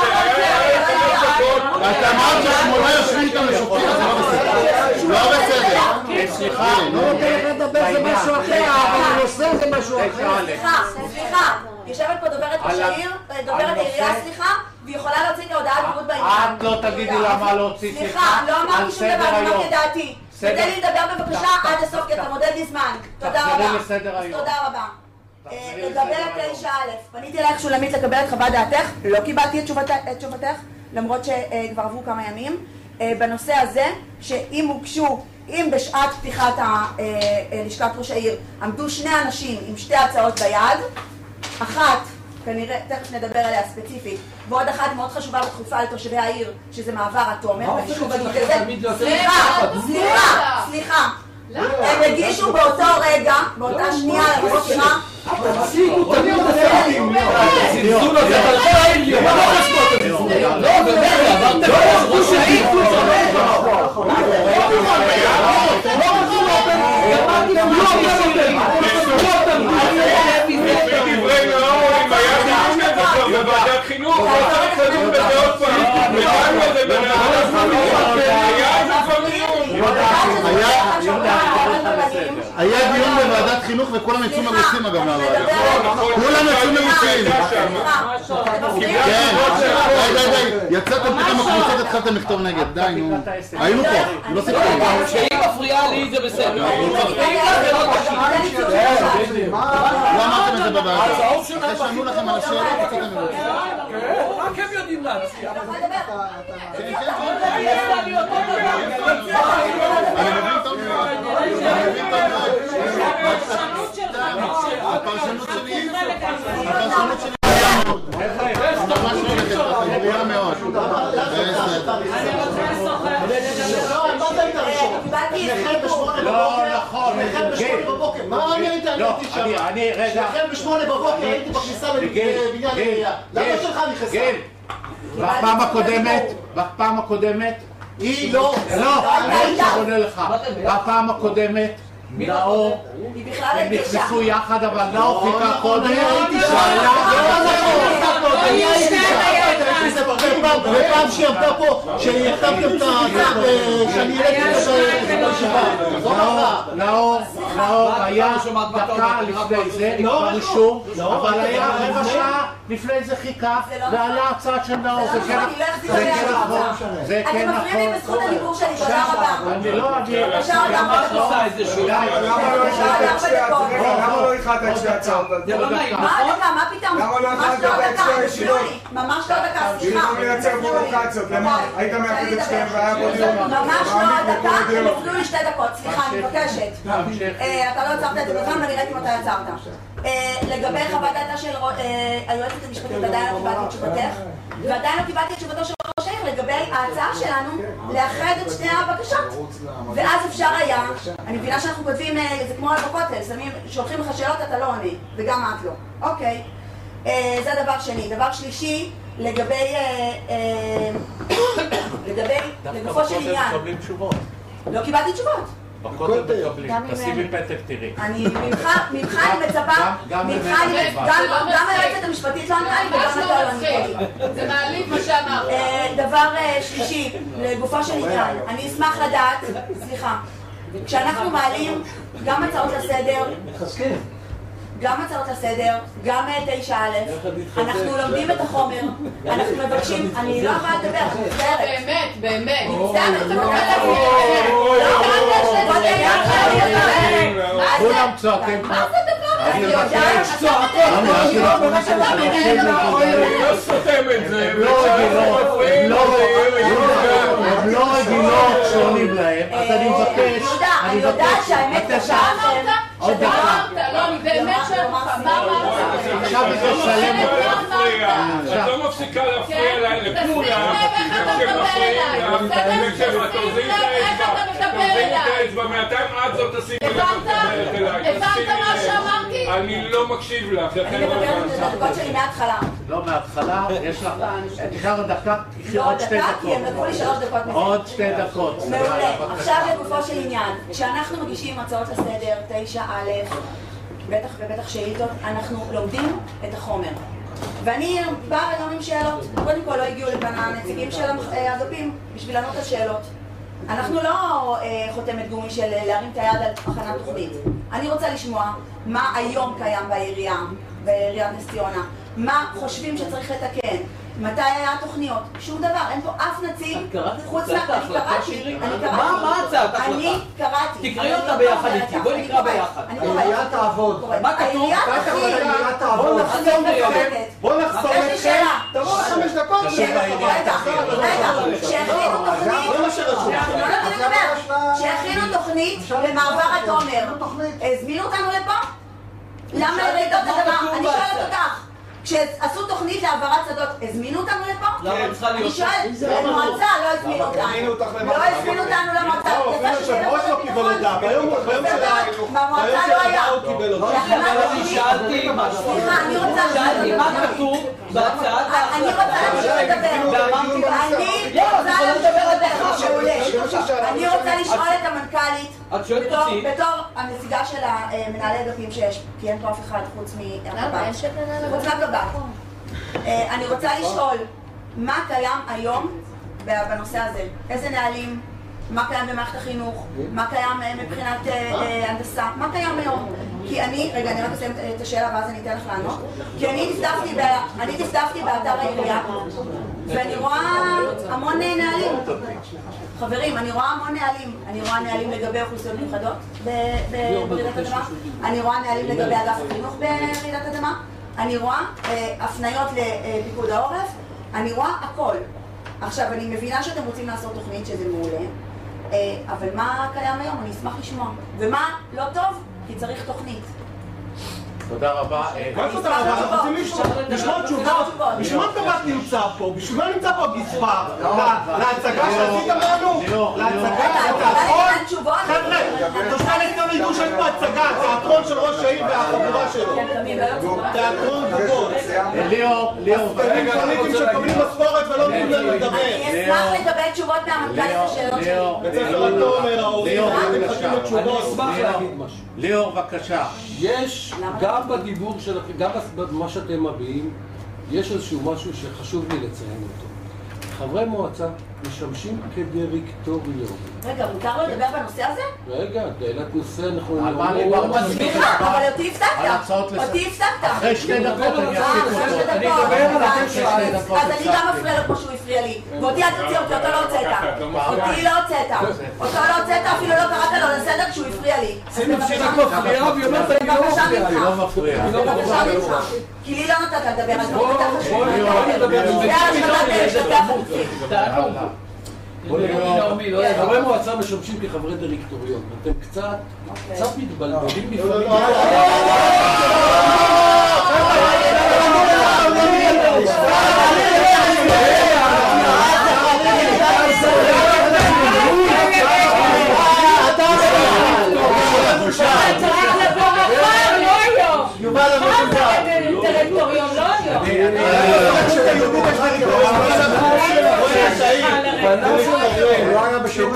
את אמרת ששמונה יושבים איתם לשופטים, זה לא בסדר. לא בסדר. סליחה, לא נותן לך לדבר, זה משהו אחר, אבל הנושא זה משהו אחר. סליחה, סליחה. יושבת פה דוברת ראש העיר, דוברת העירייה, סליחה, והיא יכולה להוציא את ההודעה דוברות בעניין. את לא תגידי למה להוציא סליחה, לא אמרתי שום דבר, אני אמרתי דעתי. תן לי לדבר בבקשה עד הסוף, כי אתה מודד לי זמן. תודה רבה. תחזרי לסדר היום. תודה רבה. לגבי תשע א', פניתי אלייך שולמית לקבל את חוות דעתך, לא קיבלתי את תשובתך, למרות שכבר עברו כמה ימים. בנושא הזה, שאם הוגשו, אם בשעת פתיחת לשכת ראש העיר עמדו שני אנשים עם שתי הצעות ביד, אחת, כנראה, תכף נדבר עליה ספציפית, ועוד אחת מאוד חשובה ודחופה לתושבי העיר, שזה מעבר התומר, ואני שוב אגיד את זה. סליחה, סליחה, סליחה. הם הגישו באותו רגע, באותה שנייה למזכירה. תפסיקו, תביאו את הפרטים. זלזול הזה על כל העיר, לא חשבות את זה. לא, באמת, עברתם על ראש העיר. לפי דברי נאור, אם היה דיון הזה כבר בוועדת חינוך, לא צריך לדון בזה עוד פעם. ודנו על זה בוועדת היה זה כבר דיון. היה דיון בוועדת חינוך וכולם יצאו מרוצים אגב מהוועדה. כולם יצאו מרוצים. כן, די די די, יצאתם פתאום הקבוצות, התחלתם לכתוב נגד, די נו. היינו פה, לא סיפורים. כשהיא מפריעה לי זה בסדר. לא אמרתם את זה בוועדה. אחרי שענו לכם על השאלות, יצאתם מרוצים. רק הם יודעים להציע. כן, כן, אני מבין טוב מאוד. אני מבין טוב מאוד. הפרשנות שלי, הפרשנות שלי ממש לא נגד, אתה בריאה מאוד. לא נכון. מה אני הייתי עליתי שם? שלכם בשמונה בבוקר הייתי בכניסה לבניין העירייה. למה שלך נכנסה? בפעם הקודמת, בפעם הקודמת, היא לא. לא, אני עונה לך. בפעם הקודמת, נאור, הם נכנסו יחד, אבל נאור חיכה קודם. ופעם שהיא עבדה פה, שהחתמתם את הצד, שאני העליתי את נאור, נאור, היה דקה לפני זה, כבר אישור, אבל היה רבע שעה לפני זה חיכה, ועלה הצעה של נאור, זה כן נכון, זה כן נכון. אתם מפריעים לי בזכות הדיבור שלי, תודה רבה. אני לא אגיד... למה את עושה את זה שוב? למה לא איחדת את שתי הצעות? זה לא נעים, מה נכון? דקה, מה פתאום? למה לא ממש איחדת לא את דקה, שתי הישיבות? תפריעו לי, ממש לא דקה, סליחה. במקום לייצר פרובוקציות, למה? היית מאחד את שתיהם והיה פה דיון. ממש לא דקה, הם הפריעו לי שתי דקות, סליחה, אני מבקשת. אתה לא עצרת את זה בזמן ואני ראיתי מתי עצרת. לגבי חוות דעתה של היועצת המשפטית, עדיין לא קיבלתי את תשובתך, ועדיין לא קיבלתי את תשובתו של ראש העיר לגבי ההצעה שלנו לאחד את שתי הבקשות. ואז אפשר היה, אני מבינה שאנחנו כותבים, זה כמו בכותל, שולחים לך שאלות, אתה לא עונה, וגם את לא. אוקיי, זה דבר שני. דבר שלישי, לגבי, לגבי, לגופו של עניין. לא קיבלתי תשובות. בכותל מקבלים, תשימי פתק תראי. אני, ממך אני מצפה, ממך אני, גם היועצת המשפטית לא ענתה לי וגם אתה לא ענתה לי. זה מעליב מה שאמרת. דבר שלישי, לגופו של עניין, אני אשמח לדעת, סליחה, כשאנחנו מעלים גם הצעות לסדר, גם הצעות לסדר, גם תשע א', אנחנו לומדים את החומר, אנחנו מבקשים, אני לא יכולה לדבר, באמת, באמת. כולם צועקים פה. אני יודעת, לא סותם את זה. הם לא רגילות שעונים להם, אז אני מבקש, אני יודעת שהאמת קשה. עוד דקה. לא, אני באמת שואלת אותך, מה אמרת? עכשיו היא תשלם אותך. את לא מפסיקה להפריע לכולם, כשמפריעים לה, וכשאת תוזים את האצבע, מעתיים עד זאת תשימי לך מדברת אליי. הבנת מה שאמרתי? אני לא מקשיב לך, אני מדברת את הדקות שלי מההתחלה. לא מההתחלה, יש לך, תשאר דקה, תקחי לא עוד שתי דקה, דקות. כי הם נתנו לי שלוש דקות. עוד שתי דקות. מעולה. עכשיו לגופו של עניין, כשאנחנו מגישים הצעות לסדר, תשע א', בטח ובטח שאילתות, אנחנו לומדים את החומר. ואני באה היום עם שאלות. קודם כל לא הגיעו לכאן הנציגים של האגפים בשביל לענות על שאלות. אנחנו לא חותמת גומי של להרים את היד על הכנת תוכנית. אני רוצה לשמוע מה היום קיים בעירייה, בעיריית נס ציונה, מה חושבים שצריך לתקן, מתי היה התוכניות, שום דבר, אין פה אף נציג חוץ מה... אני קראתי, אני קראתי. מה הצעת ההחלטה? אני קראתי. תקראי אותה ביחד איתי, בואי נקרא ביחד. העירייה תעבוד. מה כתוב? העירייה תכין. העירייה תעבוד. בוא נחסום יש לי אתכם, שאלה. תבואו לחמש דקות. רגע, רגע, שהכינו תוכנית, אנחנו לא נותנים לדבר, שהכינו תוכנית למעבר התומר. הזמינו אותנו לפה? למה לרעידות אדמה? אני שואלת אותך. כשעשו תוכנית להעברת שדות, הזמינו אותנו לפה? למה צריכה להיות? אני שואלת, למועצה לא הזמינו אותנו. לא הזמינו אותנו למועצה. אפילו יושב-ראש לא קיבל הודעה, ביום של ההודעה הוא קיבל הודעה. אני שאלתי משהו. סליחה, אני רוצה... שאלתי מה כתוב בהצעת אני רוצה להמשיך לדבר. ואמרתי אני רוצה להמשיך לדבר. מעולה. אני רוצה לשאול את המנכ"לית, את שואלת אותי? בתור הנציגה של המנהלי אגפים שיש, כי אין פה אף אחד חוץ מהקב"ט. חוץ מהקב"ט. אני רוצה לשאול, מה קיים היום בנושא הזה? איזה נהלים? מה קיים במערכת החינוך? מה קיים מבחינת הנדסה? מה קיים היום? כי אני, רגע, אני רק אסיים את השאלה ואז אני אתן לך לענות. כי אני דפדפתי באתר העירייה ואני רואה המון נהלים. חברים, אני רואה המון נהלים. אני רואה נהלים לגבי אוכלוסיות מיוחדות ברעידת אדמה. אני רואה נהלים לגבי אגף החינוך ברעידת אדמה. אני רואה הפניות לפיקוד העורף. אני רואה הכל. עכשיו, אני מבינה שאתם רוצים לעשות תוכנית שזה מעולה, אבל מה קיים היום? אני אשמח לשמוע. ומה לא טוב? כי צריך תוכנית. תודה רבה. מה תודה רבה? אנחנו רוצים לשמוע תשובות. בשביל מה קב"ט נמצא פה? בשביל מה נמצא פה הגזבר? להצגה שעשיתם לנו? להצגה, לתיאטרון? חבר'ה, תושבי נס ציונה ידעו שיש פה הצגה, תיאטרון של ראש העיר והחבורה שלו. תיאטרון גבוה. ליאור, ליאור. אתם פוליטים שמקבלים משכורת ולא נותנים לנו לדבר. אני אשמח לקבל תשובות מהמנכ"לית לשאלות שלי. בית ספר התומר, ההורים, הם מחכים לתשובות. ליאור, בבקשה. יש, גם בדיבור שלכם, גם במה שאתם מביעים, יש איזשהו משהו שחשוב לי לציין אותו. חברי מועצה משמשים כדירקטוריון. רגע, מותר לו לדבר בנושא הזה? רגע, תהילת נושא נכון. על מה ליברמן? אבל אותי הפסקת. אותי הפסקת. אחרי שתי דקות אני אפסיק אותו. אני אדבר על אתם שואלים. אז אני גם מפריע לו כמו שהוא הפריע לי. ואותי אל תוציא אותי, אותו לא הוצאת. אותי לא הוצאת. אותו לא הוצאת, אפילו לא קראת לו לסדר כשהוא הפריע לי. שימי שרק מפריעה והיא אומרת אני לא מפריעה. אני לא מפריע. בבקשה ממך. כי לי לא נתת לדבר, אז לא נתת חשוב. בואי נדבר. זה השמעת להשתתף. חברי מועצה משמשים כחברי דירקטוריון. אתם קצת, קצת מתבלבלים לפעמים. יובל דירקטוריון לא היום. לא היה בשירות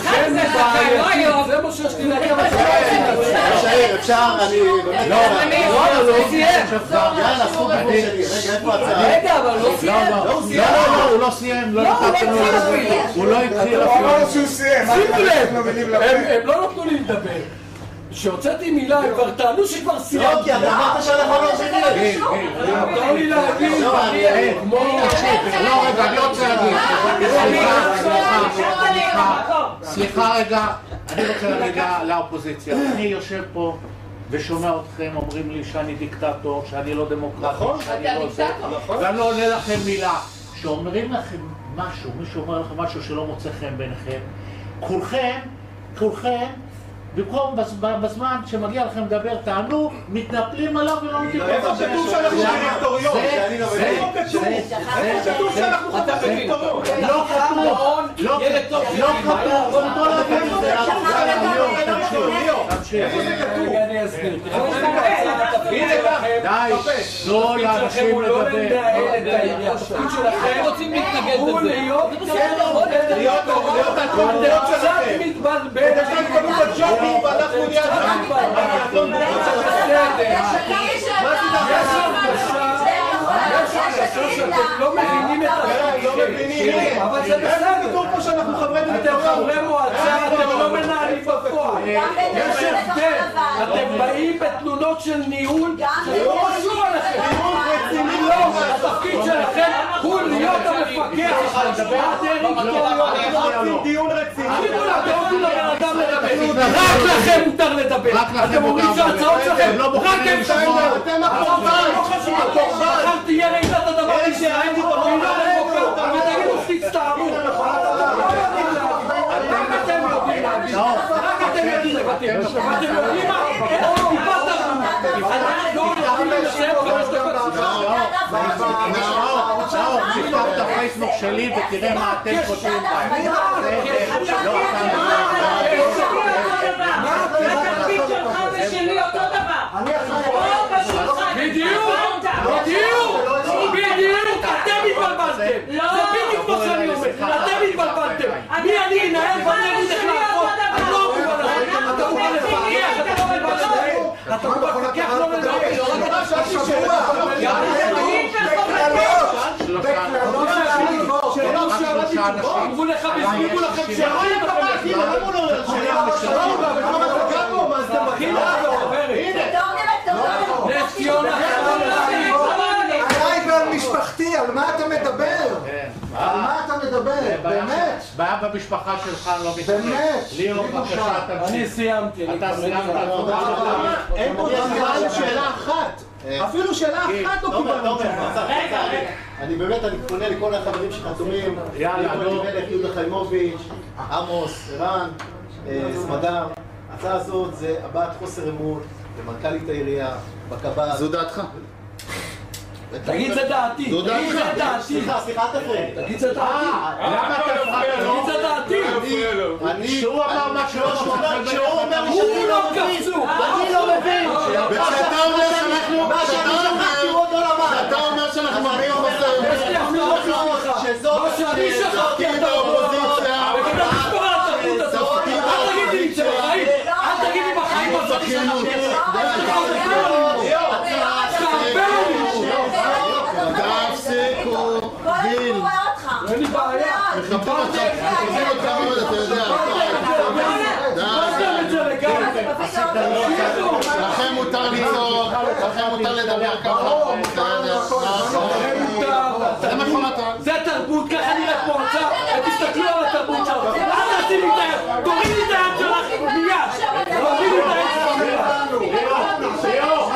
זה מה שיש לי להגיד. אפשר, אני... לא, אבל לא סיים. יאללה, זכות דיבור שלי. רגע, איפה הצעה? רגע, אבל לא סיים. לא, לא, הוא לא סיים. הוא לא התחיל. הוא אמר שהוא סיים. שימו לב, הם לא נתנו לי לדבר. כשהוצאתי מילה, הם כבר טענו שכבר סיימתי. לא, כי אתה אמרת שאנחנו לא שני. מותר לי להגיד, כמו... לא, רגע, אני רוצה להגיד. סליחה רגע, אני רוצה להגיד לאופוזיציה. אני יושב פה ושומע אתכם, אומרים לי שאני דיקטטור, שאני לא דמוקרטי, שאני לא זה, ואני לא עונה לכם מילה. שאומרים לכם משהו, מישהו אומר לכם משהו שלא מוצא חן בעיניכם, כולכם, כולכם, במקום בזמן שמגיע לכם לדבר, תענו, מתנפלים עליו ולא נותנים לדבר. איפה כתוב שאנחנו דירקטוריון? איפה כתוב? איפה כתוב שאנחנו דירקטוריון? לא כתוב, לא כתוב, לא כתוב, אני אסביר. די, לא לאנשים לדבר. התפקיד שלכם רוצים להתנגד לזה. להיות להיות קצת מתבלבל. ואנחנו נהיה יש הרגשה שאתם לא מבינים את התפקיד, אבל זה בסדר. כתוב פה שאנחנו חברי אתם דירקטוריון. חברי מועצה, אתם לא מנהלים בפועל. יש הבדל. אתם באים בתלונות של ניהול שלא משהו עליכם. ניהול לא, התפקיד שלכם הוא להיות המפקח על הדירקטוריון. דיון רציני. אתם רוצים לבן אדם לדבר. רק לכם מותר לדבר. אתם אומרים שההצעות שלכם רק הם שחור. אתם הקורבן. מחר תהיה רעידת אדמה בישראל, היא לא דמוקרטית, ותגידו שתצטערו. רק אתם יודעים להגיד. רק אתם יודעים לבטל. ואתם יודעים מה? טיפת תרבות. אנחנו יכולים לסיים חמש דקות. נאור, תפתח את הפייסבוק שלי ותראה מה אתם כותבים. לא, התפקיד שלך ושלי אותו דבר. בדיוק, בדיוק, בדיוק, אתם התבלבלתם. זה בדיוק מה שאני אומר, אתם התבלבלתם. מי אני מנהל ואני אגיד איך לעשות? אני לא מבין עליכם. אתה מוכן לפקח, אתה לא מבין עליכם. אתה מוכן לפקח, לא מבין אמרו לך והסבירו לכם שלא יהיה קבלתי, למה הוא לא אומר נס ציונה עליי ועל משפחתי, על מה אתה מדבר? על מה אתה מדבר? באמת? בעיה במשפחה שלך, לא מתקדם. באמת? ליאור, בבקשה, אני סיימתי. אתה סיימת. אין פה בכלל שאלה אחת. אפילו שאלה אחת לא קיבלנו. אני באמת, אני פונה לכל החברים שחתומים, יאללה, לא. יהודה חיימוביץ', עמוס, ערן, סמדר. ההצעה הזאת זה הבעת חוסר אמון במנכ"לית העירייה, בקב"ט. זו דעתך. תגיד זה דעתי, תגיד זה דעתי. סליחה, סליחה, אל תפריע. תגיד זה דעתי. למה אתה הפרעת לו? תגיד זה דעתי. שהוא אמר מה שהוא אמר, כשהוא אומר לי הוא לא קפצו. אני לא מבין. וכשאתה אומר שאנחנו... מה שאני שכחתי הוא עוד לא למד. כשאתה אומר שאנחנו מראים חוסר... יש לי אפילו שזאת... מה שאני שכחתי אתה האופוזיציה... וגם לשמור על התרבות הזאת. אל תגיד לי זה בחיים. אל תגיד לי בחיים מה שאני שכחתי. תפסיקו, גיל. אין לי בעיה. מכבדים אותך, מכבדים אותך מאוד, אתה יודע. לכם מותר לצעוק, לכם מותר לדבר ככה. זה מה שמותר. זה תרבות, ככה נראית מועצה, תסתכלו על התרבות שלך. אל תעשי לי את היד, תוריד לי את היד שלך מיד. תוריד לי את היד שלך.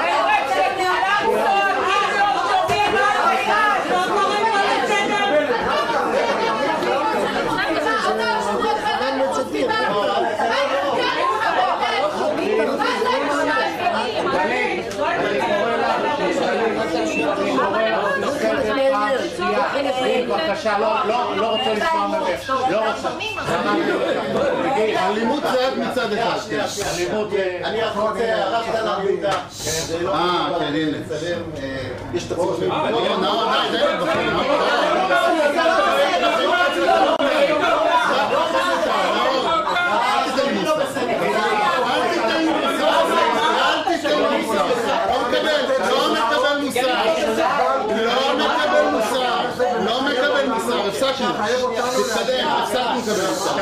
בבקשה, לא רוצה לשמוע ממך, לא רוצה. אלימות זה רק מצד אחד. אלימות זה... אני רק רוצה הערה קטנה ביהודה. אה, כן, הנה. יש את הציבורים. לא, לא, די, די, בחיים. לא מקבל מוסר, הפסקנו. תתקדם, הפסקנו לקבל מוסר.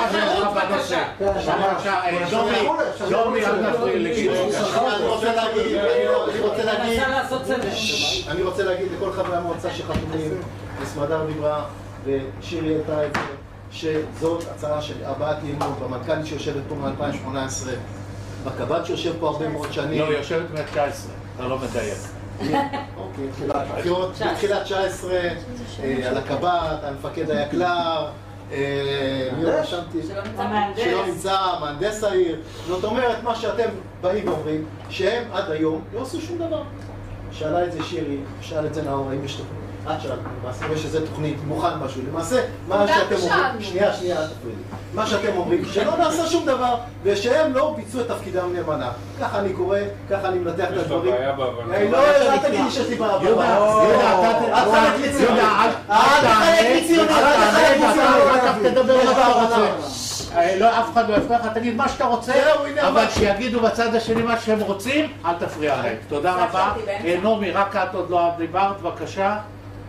דומי, אל תפריע לי. אני רוצה להגיד, אני רוצה להגיד, אני רוצה להגיד לכל חברי המועצה שחתומים, וסמדר דיברה, ושירי הייתה את זה, שזאת הצעה של הבעת אי-אמון במנכ"לית שיושבת פה מ-אלפיים שמונה עשרה, בקב"ט שיושב פה הרבה מאוד שנים. לא, היא יושבת מ-תשע עשרה, אתה לא מדייק. אוקיי, בתחילת תשע עשרה, על הקב"ט, המפקד היקל"ר, מי עוד רשמתי? שלא נמצא, מהנדס העיר. זאת אומרת, מה שאתם באים ואומרים, שהם עד היום לא עשו שום דבר. שאלה את זה שירי, שאל את זה נאור, האם יש תוכנית? את שאלת, למעשה יש איזה תוכנית, מוכן משהו. למעשה, מה שאתם אומרים, שנייה, שנייה, אל תפריעי לי. מה שאתם אומרים, שלא נעשה שום דבר, ושהם לא ביצעו את תפקידם נאמנה. ככה אני קורא, ככה אני מנתח את הדברים. יש לך בעיה בהבנה. לא, אל תגיד לי שיש לי בעיה בהבנה. אל תחלק לי ציונים. אל תחלק לי ציונים. אל תחלק לי ציונים. רק תדבר מה שאתה רוצה. לא, אף אחד לא יפריע לך, תגיד מה שאתה רוצה, אבל שיגידו בצד השני מה שהם רוצים, אל תפריע להם. תודה רבה. נעמי, רק את עוד לא דיברת, בבקשה.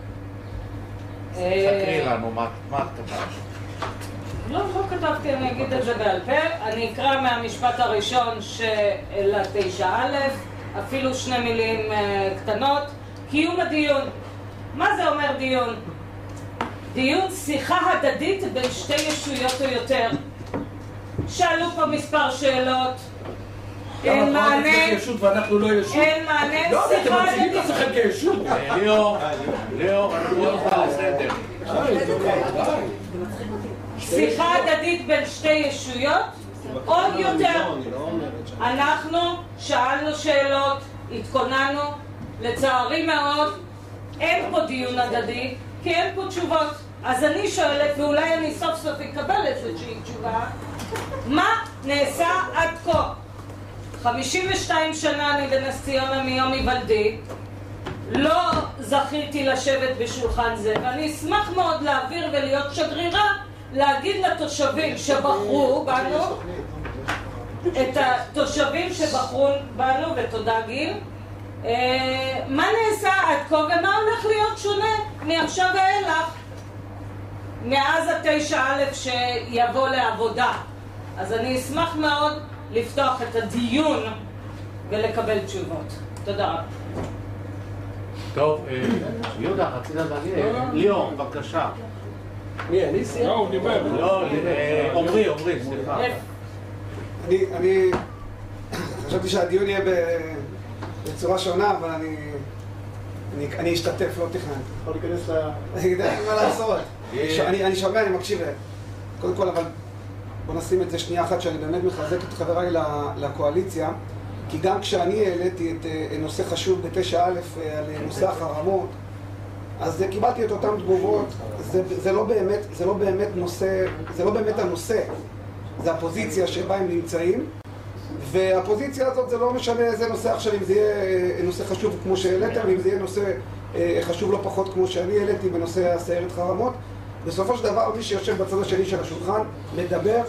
תקריא לנו מה כתבת. לא, לא כתבתי, אני אגיד את זה בעל פה. אני אקרא מהמשפט הראשון של תשע א', אפילו שני מילים קטנות. קיום הדיון. מה זה אומר דיון? דיון שיחה הדדית בין שתי ישויות או יותר. שאלו פה מספר שאלות. אין מענה. ואנחנו לא ישות. אין מענה. לא, אתם שיחה מציגים את עצמכם כישות. ליאור, ליאור, אנחנו לא נוכל לסדר. שיחה הדדית בין שתי ישויות, עוד יותר. אנחנו שאלנו שאלות, התכוננו, לצערי מאוד, אין פה דיון הדדי, כי אין פה תשובות. אז אני שואלת, ואולי אני סוף סוף אקבל איזושהי תשובה, מה נעשה עד כה? חמישים ושתיים שנה אני בנס ציונה מיום היוולדי, לא זכיתי לשבת בשולחן זה, ואני אשמח מאוד להעביר ולהיות שגרירה, להגיד לתושבים שבחרו בנו, את התושבים שבחרו בנו, ותודה גיל, מה נעשה עד כה ומה הולך להיות שונה מעכשיו ואילך, מאז התשע א' שיבוא לעבודה. אז אני אשמח מאוד לפתוח את הדיון ולקבל תשובות. תודה רבה. טוב, יהודה, רצית להגיד, ליאור, בבקשה. מי, אני סיימת? לא, הוא דיבר. לא, עומרי, עומרי, סליחה. אני חשבתי שהדיון יהיה בצורה שונה, אבל אני אשתתף, לא תכננתי. יכול להיכנס ל... אני יודע מה לעשות. אני שומע, אני מקשיב. קודם כל, אבל בוא נשים את זה שנייה אחת, שאני באמת מחזק את חבריי לקואליציה, כי גם כשאני העליתי את נושא חשוב בתשע א' על נושא החרמות, אז קיבלתי את אותן תגובות. זה, זה לא באמת, זה לא באמת נושא, זה לא באמת הנושא, זה הפוזיציה שבה הם נמצאים, והפוזיציה הזאת זה לא משנה איזה נושא עכשיו, אם זה יהיה נושא חשוב כמו שהעליתם, אם זה יהיה נושא חשוב לא פחות כמו שאני העליתי בנושא הסיירת חרמות. בסופו של דבר מי שיושב בצד השני של השולחן מדבר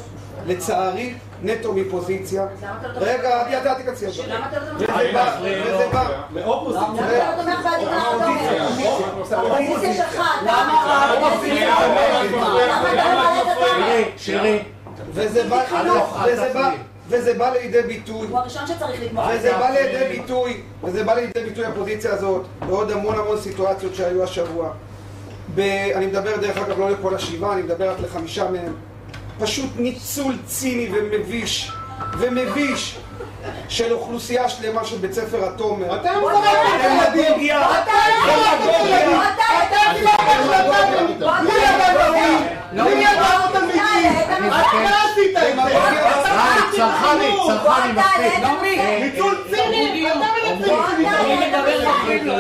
לצערי, נטו מפוזיציה. רגע, אני ידעתי כצי אותו. למה אתה לא תומך? וזה בא, וזה בא. מאופוזיציה. למה אתה לא תומך באופוזיציה? האופוזיציה שלך, למה האופוזיציה? למה אתה לא מעלה את התומך? שירי, וזה בא, וזה בא, וזה בא לידי ביטוי. הוא הראשון שצריך לתמוך. וזה בא לידי ביטוי, וזה בא לידי ביטוי הפוזיציה הזאת, ועוד המון המון סיטואציות שהיו השבוע. אני מדבר דרך אגב לא לכל השבעה, אני מדבר רק לחמישה מהם. פשוט ניצול ציני ומביש, ומביש, של אוכלוסייה שלמה של בית ספר התומר. אתם דמגוגיה! מי ידע אותם ביתי? אתה עשית את זה! צרכני, צרכני מספיק. ניצול ציני! אתה מנצל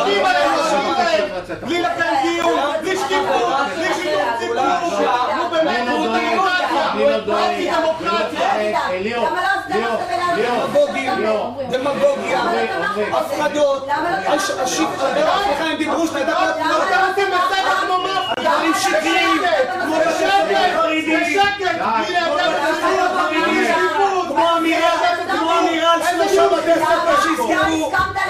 בלי לכם דיון, בלי שקיפות, בלי שיתוף ציבור! נו באמת, נו דמוקרטיה! דמוקרטיה! דמגוגיה, דמגוגיה, הפחדות, איך הם דיברו שתי דקות, לא קראתם בסדר כמו מאפיה, דברים שקריים, כמו בשקט, כמו אמירה, כמו אמירה על שלושה בתי ספר שהזכרו,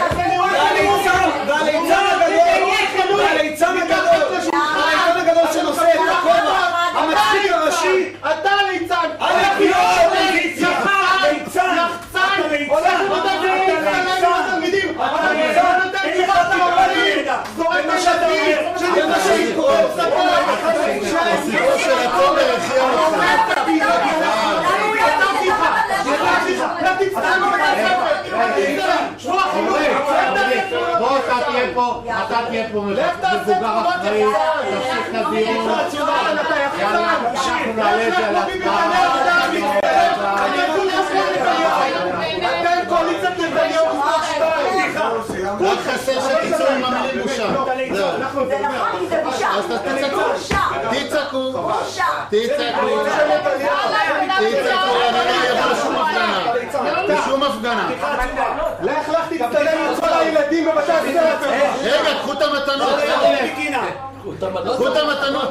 והליצן הגדול, והליצן הגדול, והליצן הגדול שנושא את הכובע, המצחיק הראשי, אתה ליצן, הלפיון, ליצן, ליצן, הולך לתלמידים, לתלמידים, אבל אני לא נותן תמיכות למורים, זורק משתים, שזה מה שיקרה, הסיפור של התומר הכי בוא אתה תהיה פה, אתה תהיה פה מבוגר אחראי, תמשיך את הדיון, יאללה, אנחנו נעלה את זה על ההצבעה. אתם קואליציית נתניהו מספר שתיים. רק חסר שתצאו עם המילים בושה. זה נכון, כי זה בושה. אז תצעקו, תצעקו, תצעקו, תצעקו, אני לא אבוא לשום הפגנה, לשום הפגנה. לך לך תצטלם עם כל הילדים בבתי הספר. רגע, קחו את המתנות. קחו את המתנות.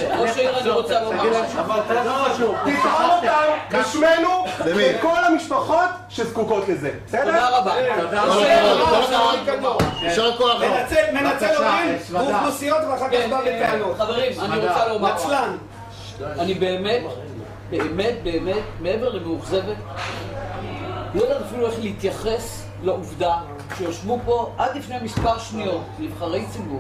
תפעל אותם בשמנו וכל המשפחות שזקוקות לזה. תודה רבה. יישר כוח. מנצל עולים ואוכלוסיות ואחר כך בא בטענות. חברים, אני רוצה לומר, אני באמת, באמת, באמת, מעבר למאוכזבת, לא יודעת אפילו איך להתייחס לעובדה שיושבו פה עד לפני מספר שניות נבחרי ציבור.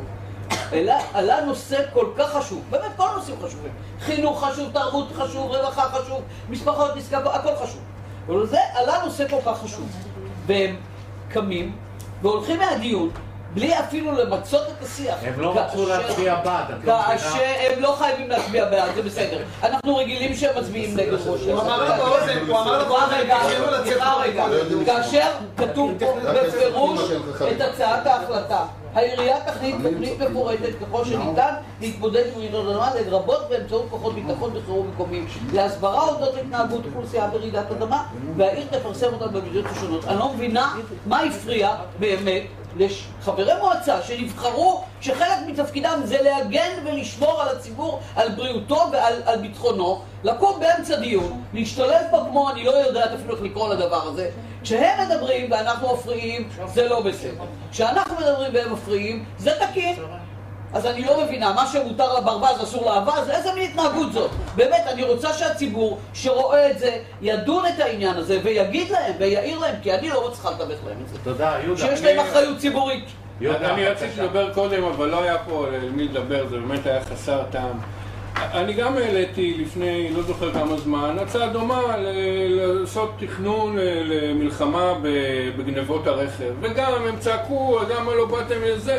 עלה נושא כל כך חשוב, באמת כל נושאים חשובים, חינוך חשוב, תרבות חשוב, רווחה חשוב, משפחות נזקקות, הכל חשוב. אבל זה עלה נושא כל כך חשוב, והם קמים והולכים מהדיון בלי אפילו למצות את השיח. הם לא רצו להצביע בעד. כאשר הם לא חייבים להצביע בעד, זה בסדר. אנחנו רגילים שהם מצביעים נגד ראש. הוא אמר לך באוזן, הוא אמר לך באוזן, סליחה רגע, כאשר כתוב פה בפירוש את הצעת ההחלטה. העירייה תכנית תוכנית מפורטת ככל שניתן להתמודד עם רעידות אדמה, לרבות באמצעות כוחות ביטחון וחירום מקומיים, להסברה אודות התנהגות אוכלוסייה ברעידת אדמה, והעיר תפרסם אותה במדינות השונות. אני לא מבינה מה הפריע באמת לחברי מועצה שנבחרו שחלק מתפקידם זה להגן ולשמור על הציבור, על בריאותו ועל על ביטחונו, לקום באמצע דיון, להשתלב פה כמו אני לא יודעת אפילו איך לקרוא לדבר הזה. כשהם מדברים ואנחנו מפריעים, זה לא בסדר. כשאנחנו מדברים והם מפריעים, זה תקין. אז אני לא מבינה, מה שמותר לברווז אסור לאווז, איזה מין התנהגות זאת? באמת, אני רוצה שהציבור שרואה את זה, ידון את העניין הזה ויגיד להם ויעיר להם, כי אני לא מצליחה לתווך להם את זה. תודה, יהודה. שיש להם אחריות ציבורית. אני רציתי לדבר קודם, אבל לא היה פה למי לדבר, זה באמת היה חסר טעם. אני גם העליתי לפני, לא זוכר כמה זמן, הצעה דומה לעשות תכנון למלחמה בגנבות הרכב. וגם הם צעקו, גם לא באתם לזה.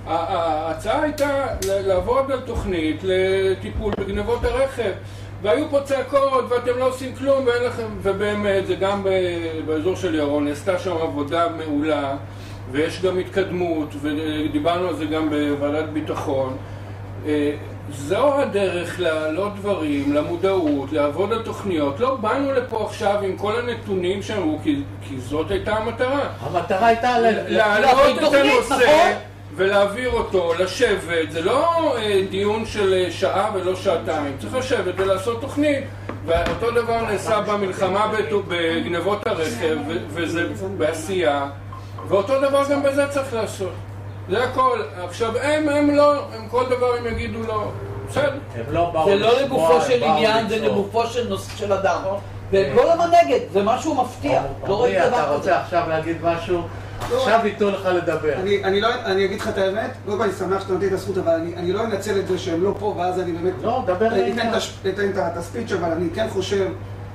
ההצעה הייתה לעבוד על תוכנית לטיפול בגנבות הרכב. והיו פה צעקות ואתם לא עושים כלום ואין לכם, ובאמת זה גם באזור של ירון, נעשתה שם עבודה מעולה ויש גם התקדמות ודיברנו על זה גם בוועדת ביטחון. זו הדרך להעלות דברים, למודעות, לעבוד על תוכניות. לא באנו לפה עכשיו עם כל הנתונים שאמרו, כי, כי זאת הייתה המטרה. המטרה הייתה להעלות את הנושא ולהעביר אותו, לשבת, זה לא דיון של שעה ולא שעתיים, צריך לשבת ולעשות תוכנית, ואותו דבר נעשה במלחמה בגנבות הרכב, וזה בעשייה, ואותו דבר גם בזה צריך לעשות. זה הכל. עכשיו הם, הם לא, הם כל דבר הם יגידו לא. בסדר. זה לא לגופו של עניין, זה לגופו של נושא של אדם. וכל הזמן נגד, זה משהו מפתיע. לא רואים דבר כזה. אתה רוצה עכשיו להגיד משהו? עכשיו ייתנו לך לדבר. אני אגיד לך את האמת, לא אני שמח שאתה נותן את הזכות, אבל אני לא אנצל את זה שהם לא פה, ואז אני באמת... לא, דבר לעניין. אתן את הספיץ', אבל אני כן חושב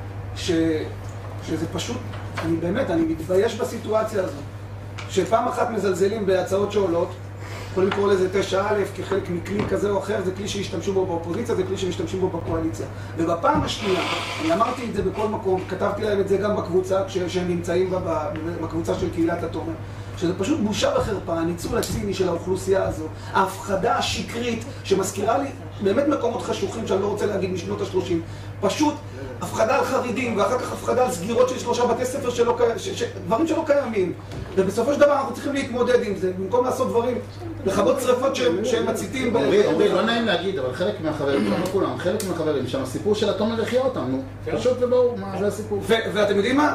שזה פשוט, אני באמת, אני מתבייש בסיטואציה הזאת. שפעם אחת מזלזלים בהצעות שעולות, יכולים לקרוא לזה תשע א' כחלק מכלי כזה או אחר, זה כלי שהשתמשו בו באופוזיציה, זה כלי שמשתמשים בו בקואליציה. ובפעם השנייה, אני אמרתי את זה בכל מקום, כתבתי להם את זה גם בקבוצה, כשהם נמצאים בקבוצה של קהילת התומר, שזה פשוט בושה וחרפה, הניצול הציני של האוכלוסייה הזו, ההפחדה השקרית שמזכירה לי באמת מקומות חשוכים שאני לא רוצה להגיד משנות השלושים, פשוט הפחדה על חרדים ואחר כך הפחדה על סגירות של שלושה בתי ספר שלא קיימים, דברים שלא קיימים. ובסופו של דבר אנחנו צריכים להתמודד עם זה, במקום לעשות דברים, לכבות שריפות שהם מציתים. אורי, לא נעים להגיד, אבל חלק מהחברים, לא כולם, חלק מהחברים, שם הסיפור של התומר לחיה אותם, נו. פשוט וברור, מה זה הסיפור. ואתם יודעים מה?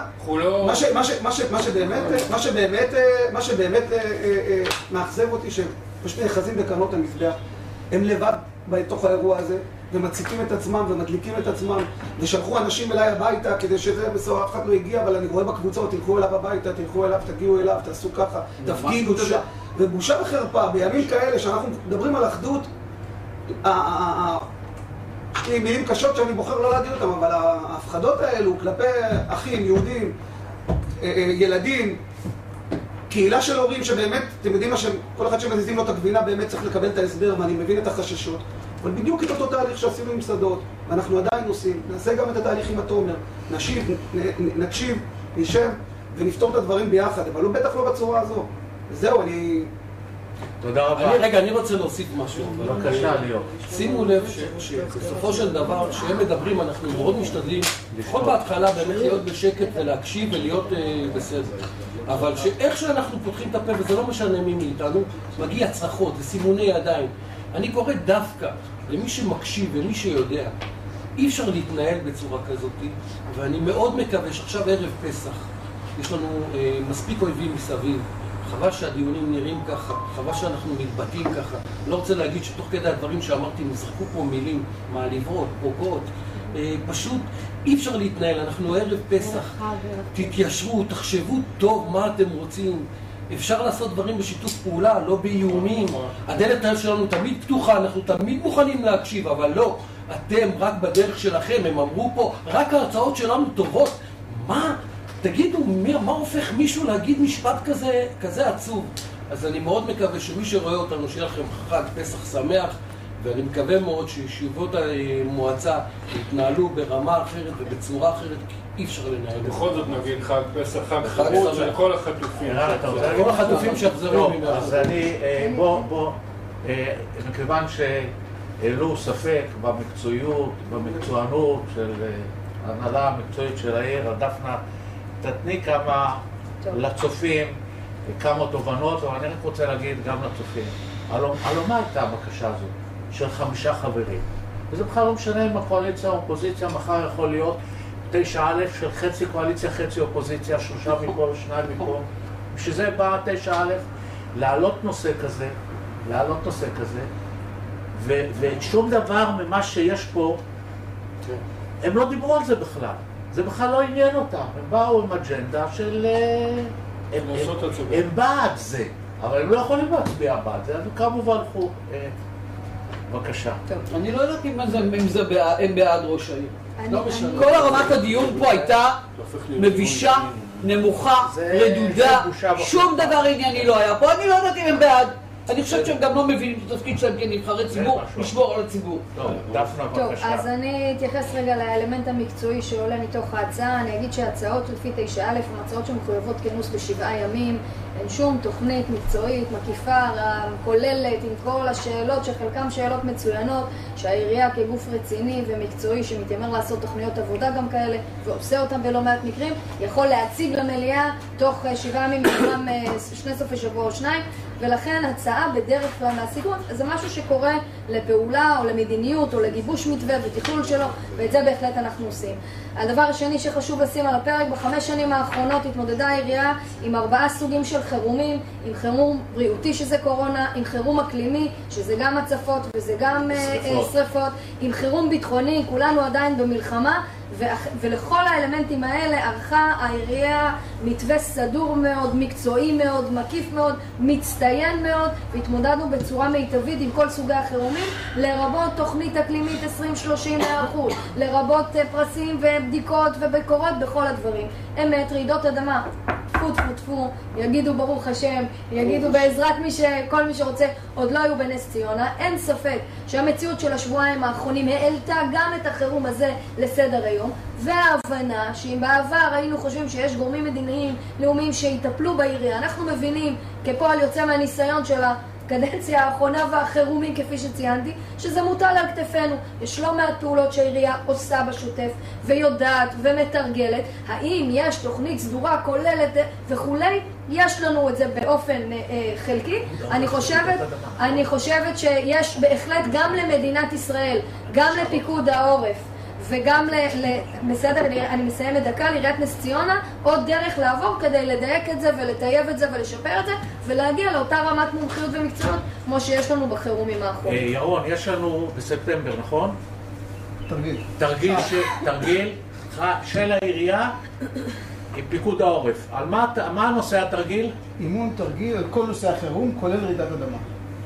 מה שבאמת, מה שבאמת מאכזב אותי, שהם פשוט נאחזים בקרנות המזבח, הם לבד בתוך האירוע הזה, ומציקים את עצמם ומדליקים את עצמם, ושלחו אנשים אליי הביתה כדי שזה בסוף אף אחד לא הגיע, אבל אני רואה בקבוצות, תלכו אליו הביתה, תלכו אליו, תגיעו אליו, תעשו ככה, תפגינו, ובושה וחרפה, בימים כאלה שאנחנו מדברים על אחדות, יש לי מילים קשות שאני בוחר לא להגיד אותם, אבל ההפחדות האלו כלפי אחים, יהודים, ילדים, קהילה של הורים שבאמת, אתם יודעים מה שכל אחד שמזיזים לו את הגבינה באמת צריך לקבל את ההסבר, ואני מבין את החששות. אבל בדיוק את אותו תהליך שעשינו עם שדות, ואנחנו עדיין עושים, נעשה גם את התהליך עם התומר, נשיב, נקשיב, נשב ונפתור את הדברים ביחד, אבל לא בטח לא בצורה הזו. וזהו, אני... תודה רבה. רגע, אני רוצה להוסיף משהו. בבקשה, ליאור. שימו לב שבסופו של דבר, כשהם מדברים, אנחנו מאוד משתדלים, לפחות בהתחלה באמת להיות בשקט ולהקשיב ולהיות בסדר. אבל שאיך שאנחנו פותחים את הפה, וזה לא משנה מי מאיתנו, מגיע צרחות וסימוני ידיים. אני קורא דווקא למי שמקשיב ומי שיודע, אי אפשר להתנהל בצורה כזאת, ואני מאוד מקווה שעכשיו ערב פסח, יש לנו אה, מספיק אויבים מסביב, חבל שהדיונים נראים ככה, חבל שאנחנו מתבטאים ככה. לא רוצה להגיד שתוך כדי הדברים שאמרתי נזרקו פה מילים מעליבות, פוגעות, אה, פשוט אי אפשר להתנהל, אנחנו ערב פסח, תתיישרו, תחשבו טוב מה אתם רוצים. אפשר לעשות דברים בשיתוף פעולה, לא באיומים. הדלת שלנו תמיד פתוחה, אנחנו תמיד מוכנים להקשיב, אבל לא, אתם רק בדרך שלכם. הם אמרו פה, רק ההרצאות שלנו טובות. מה? תגידו, מה הופך מישהו להגיד משפט כזה, כזה עצוב? אז אני מאוד מקווה שמי שרואה אותנו, שיהיה לכם חג פסח שמח, ואני מקווה מאוד שישיבות המועצה יתנהלו ברמה אחרת ובצורה אחרת, כי אי אפשר לנהל. בכל זאת נגיד חג פסח, חג חירות של כל החטופים. כל החטופים שיחזרו ממנו. אז אני, בוא, בוא, מכיוון שהעלו ספק במקצועיות, במקצוענות של ההנהלה המקצועית של העיר, דפנה, תתני כמה לצופים, כמה תובנות, אבל אני רק רוצה להגיד גם לצופים. הלא מה הייתה הבקשה הזאת? של חמישה חברים. וזה בכלל לא משנה אם הקואליציה או אופוזיציה, מחר יכול להיות תשע א' של חצי קואליציה, חצי אופוזיציה, שלושה מפה ושניים מפה. בשביל בא תשע א', להעלות נושא כזה, להעלות נושא כזה, ו- ושום דבר ממה שיש פה, הם לא דיברו על זה בכלל. זה בכלל לא עניין אותם. הם באו עם אג'נדה של... הם, הם, הם בעד זה, אבל הם לא יכולים להצביע בעד זה, אז כמובן הלכו. בבקשה. אני לא יודעת אם הם בעד ראש העיר. כל הרמת הדיון פה הייתה מבישה, נמוכה, רדודה, שום דבר ענייני לא היה פה. אני לא יודעת אם הם בעד. אני חושבת שהם גם לא מבינים את התפקיד שלהם כנבחרי ציבור, לשמור על הציבור. טוב, דפנה, בבקשה. טוב, אז אני אתייחס רגע לאלמנט המקצועי שעולה מתוך ההצעה. אני אגיד שההצעות לפי תשע א' הן הצעות שמחויבות כינוס בשבעה ימים. אין שום תוכנית מקצועית, מקיפה, כוללת, עם כל השאלות, שחלקם שאלות מצוינות, שהעירייה כגוף רציני ומקצועי שמתיימר לעשות תוכניות עבודה גם כאלה, ועושה אותם בלא מעט מקרים, יכול להציג למליאה תוך שבעה ימים, גם שני סופי שבוע או שניים, ולכן הצעה בדרך כלל מהסיכון זה משהו שקורה לפעולה או למדיניות או לגיבוש מתווה ותכלול שלו, ואת זה בהחלט אנחנו עושים. הדבר השני שחשוב לשים על הפרק, בחמש שנים האחרונות התמודדה העירייה עם ארבעה סוגים של חירומים, עם חירום בריאותי שזה קורונה, עם חירום אקלימי שזה גם הצפות וזה גם שריפות, שריפות עם חירום ביטחוני, כולנו עדיין במלחמה, ולכל האלמנטים האלה ערכה העירייה מתווה סדור מאוד, מקצועי מאוד, מקיף מאוד, מצטיין מאוד, והתמודדנו בצורה מיטבית עם כל סוגי החירומים, לרבות תוכנית אקלימית עשרים שלושים היערכות, לרבות פרסים ובדיקות וביקורות בכל הדברים. אמת, רעידות אדמה, טפו טפו טפו, יגידו ברוך השם, יגידו בעזרת מי ש... כל מי שרוצה, עוד לא היו בנס ציונה. אין ספק שהמציאות של השבועיים האחרונים העלתה גם את החירום הזה לסדר היום, וההבנה שאם בעבר היינו חושבים שיש גורמים מדיניים לאומיים שיטפלו בעירייה, אנחנו מבינים כפועל יוצא מהניסיון של הקדנציה האחרונה והחירומים כפי שציינתי, שזה מוטל על כתפינו. יש לא מעט פעולות שהעירייה עושה בשוטף ויודעת ומתרגלת. האם יש תוכנית סדורה כוללת וכולי? יש לנו את זה באופן אה, חלקי. אני חושבת, אני חושבת שיש בהחלט גם למדינת ישראל, גם לפיקוד העורף וגם ל... ל בסדר, אני מסיימת דקה, לעיריית נס ציונה, עוד דרך לעבור כדי לדייק את זה ולטייב את זה ולשפר את זה ולהגיע לאותה רמת מומחיות ומקצועיות כמו שיש לנו בחירומים האחרונים. ירון, יש לנו בספטמבר, נכון? תרגיל. תרגיל, ש... תרגיל של העירייה עם פיקוד העורף. על מה, מה הנושא התרגיל? אימון תרגיל על כל נושא החירום, כולל רעידת אדמה.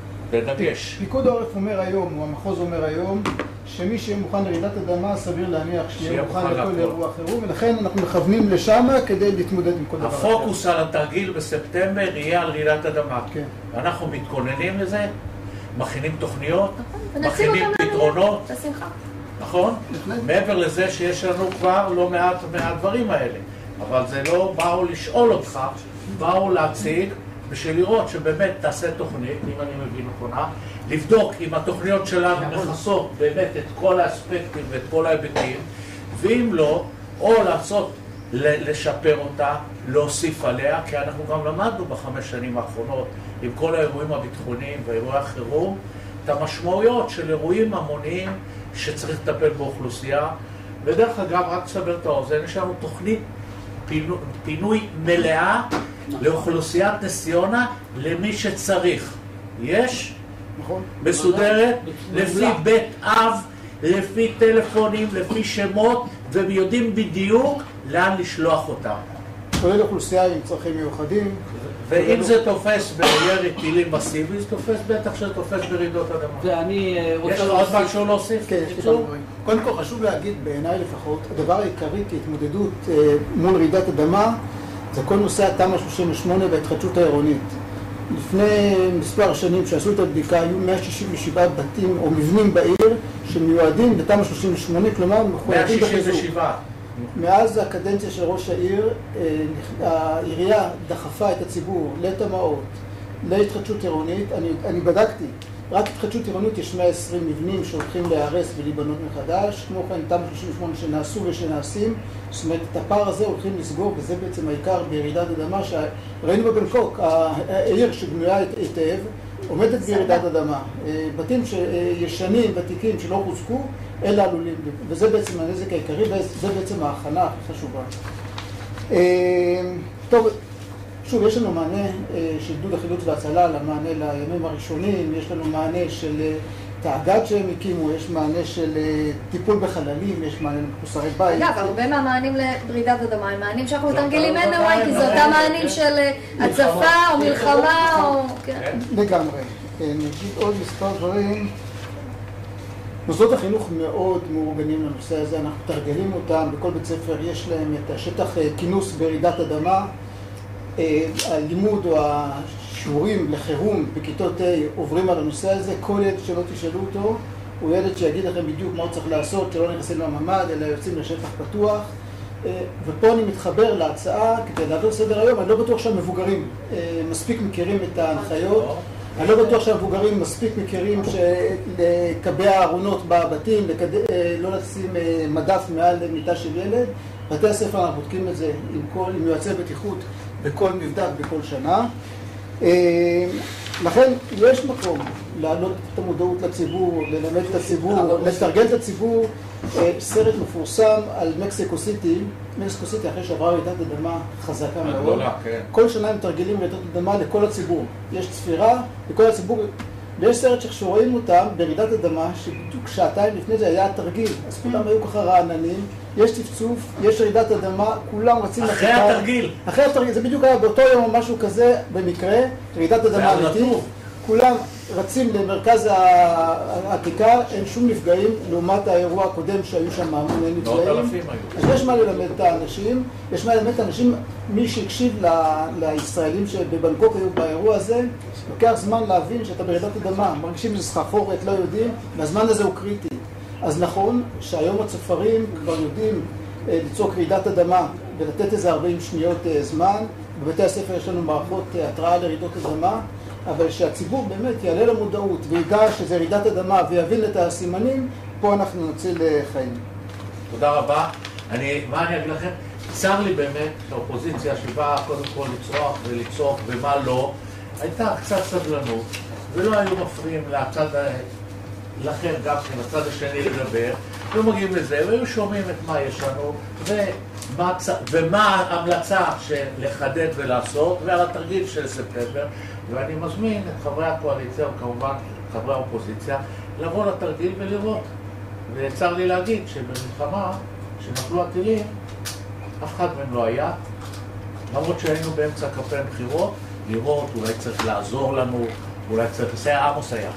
בדגש. פיקוד העורף אומר היום, או המחוז אומר היום, שמי שיהיה מוכן לרעידת אדמה, סביר להניח שיהיה מוכן לכל אירוע חירום, ולכן אנחנו מכוונים לשם כדי להתמודד עם כל דבר. הפוקוס על התרגיל בספטמבר יהיה על רעידת אדמה. כן. אנחנו מתכוננים לזה, מכינים תוכניות, מכינים פתרונות. בשמחה. נכון? מעבר לזה שיש לנו כבר לא מעט מהדברים האלה. אבל זה לא באו לשאול אותך, באו להציג בשביל לראות שבאמת תעשה תוכנית, אם אני מבין נכונה, לבדוק אם התוכניות שלנו מכסות באמת את כל האספקטים ואת כל ההיבטים, ואם לא, או לעשות, לשפר אותה, להוסיף עליה, כי אנחנו גם למדנו בחמש שנים האחרונות עם כל האירועים הביטחוניים ואירועי החירום, את המשמעויות של אירועים המוניים שצריך לטפל באוכלוסייה. ודרך אגב, רק לסבר את האוזן, יש לנו תוכנית פינוי, פינוי מלאה לאוכלוסיית נס ציונה למי שצריך. יש? נכון. מסודרת, לפי בית אב, לפי טלפונים, לפי שמות, והם יודעים בדיוק לאן לשלוח אותם. כולל אוכלוסייה עם צרכים מיוחדים. ואם זה תופס בירי טילים מסיבי, זה תופס בטח שזה תופס ברעידות אדמה. ואני רוצה... יש עוד משהו להוסיף? כן, יש לי כמה דברים. קודם כל חשוב להגיד, בעיניי לפחות, הדבר העיקרי כהתמודדות מול רעידת אדמה, זה כל נושא התמ"א שלושים ושמונה וההתחדשות העירונית. לפני מספר שנים שעשו את הבדיקה, היו מאה שישים ושבעה בתים או מבנים בעיר שמיועדים לתמ"א שלושים ושמונה, כלומר מחויבים בחיזוק. מאה שישים ושבעה. מאז הקדנציה של ראש העיר, העירייה דחפה את הציבור לתמ"אות, להתחדשות עירונית. אני, אני בדקתי, רק התחדשות עירונית יש מאה ועשרים מבנים שהולכים להיהרס ולהיבנות מחדש, כמו כן תמ"א שלושים ושמונה שנעשו ושנעשים, זאת אומרת את הפער הזה הולכים לסגור, וזה בעצם העיקר ברעידת אדמה שראינו בבנקוק, העיר שבנויה היטב עומדת ברעידת אדמה. בתים שישנים, ותיקים שלא חוזקו, אלה עלולים, וזה בעצם הנזק העיקרי, וזה בעצם ההכנה הכי חשובה. טוב, שוב, יש לנו מענה של גדוד החילוץ וההצלה למענה לימים הראשונים, יש לנו מענה של תאג"ד שהם הקימו, יש מענה של טיפול בחללים, יש מענה למחוסרי בית. אגב, הרבה מהמענים לרעידת אדמה הם מענים שאנחנו מתרגלים אין וואי, כי זה אותם מענים של הצפה או מלחמה או... לגמרי. נגיד עוד מספר דברים. מוסדות החינוך מאוד מאורגנים לנושא הזה, אנחנו מתרגלים אותם, בכל בית ספר יש להם את השטח כינוס ברעידת אדמה. הלימוד או השיעורים לחירום בכיתות A עוברים על הנושא הזה, כל ילד שלא תשאלו אותו, הוא ילד שיגיד לכם בדיוק מה הוא צריך לעשות, שלא נכנסים לממ"ד, אלא יוצאים לשטח פתוח. ופה אני מתחבר להצעה, כדי לעבור סדר היום, אני לא בטוח שהמבוגרים מספיק מכירים את ההנחיות, אני לא בטוח שהמבוגרים מספיק מכירים לקבע ארונות בבתים, לא לשים מדף מעל מיטה של ילד. בתי הספר אנחנו בודקים את זה עם, כל, עם יועצי בטיחות בכל מבדק בכל שנה. לכן יש מקום להעלות את המודעות לציבור, ללמד את הציבור, לתרגל את הציבור. סרט מפורסם על מקסיקו סיטי, מקסיקו סיטי אחרי שעברה רעידת אדמה חזקה מאוד. כל שנה הם תרגלים רעידות אדמה לכל הציבור. יש צפירה לכל הציבור, ויש סרט שרואים אותם ברעידת אדמה, שבדיוק שעתיים לפני זה היה התרגיל, אז כולם היו ככה רעננים, יש צפצוף, יש רעידת אדמה, כולם רצים אחרי התרגיל. אחרי התרגיל, זה בדיוק היה באותו יום או משהו כזה, במקרה, רעידת אדמה אמיתית. כולם רצים למרכז הכיכר, אין שום נפגעים לעומת האירוע הקודם שהיו שם המוני נפגעים. אז יש מה ללמד את האנשים, יש מה ללמד את האנשים, מי שהקשיב לישראלים שבבנקוק היו באירוע הזה, לוקח זמן להבין שאתה ברעידת אדמה, מרגישים איזו סחרחורת, לא יודעים, והזמן הזה הוא קריטי. אז נכון שהיום הצופרים כבר יודעים לצעוק רעידת אדמה ולתת איזה ארבעים שניות זמן, בבתי הספר יש לנו מערכות התראה לרעידות אדמה, אבל שהציבור באמת יעלה למודעות וידע שזה רעידת אדמה ויבין את הסימנים, פה אנחנו נציל חיים. תודה רבה. אני, מה אני אגיד לכם? צר לי באמת שהאופוזיציה שבאה קודם כל לצרוח ולצעוק ומה לא, הייתה קצת סבלנות, ולא היו מפריעים לצד, לכם גם כן, לצד השני לדבר, לא מגיעים לזה, והיו שומעים את מה יש לנו, ומה, ומה ההמלצה של לחדד ולעשות, ועל התרגיל של ספטמבר, ואני מזמין את חברי הקואליציה, וכמובן חברי האופוזיציה, לבוא לתרגיל ולראות. וצר לי להגיד שבמלחמה, כשנפלו הטילים, אף אחד מהם לא היה, למרות שהיינו באמצע קמפיין בחירות, לראות, אולי צריך לעזור לנו, אולי צריך לסייע, עמוס היה.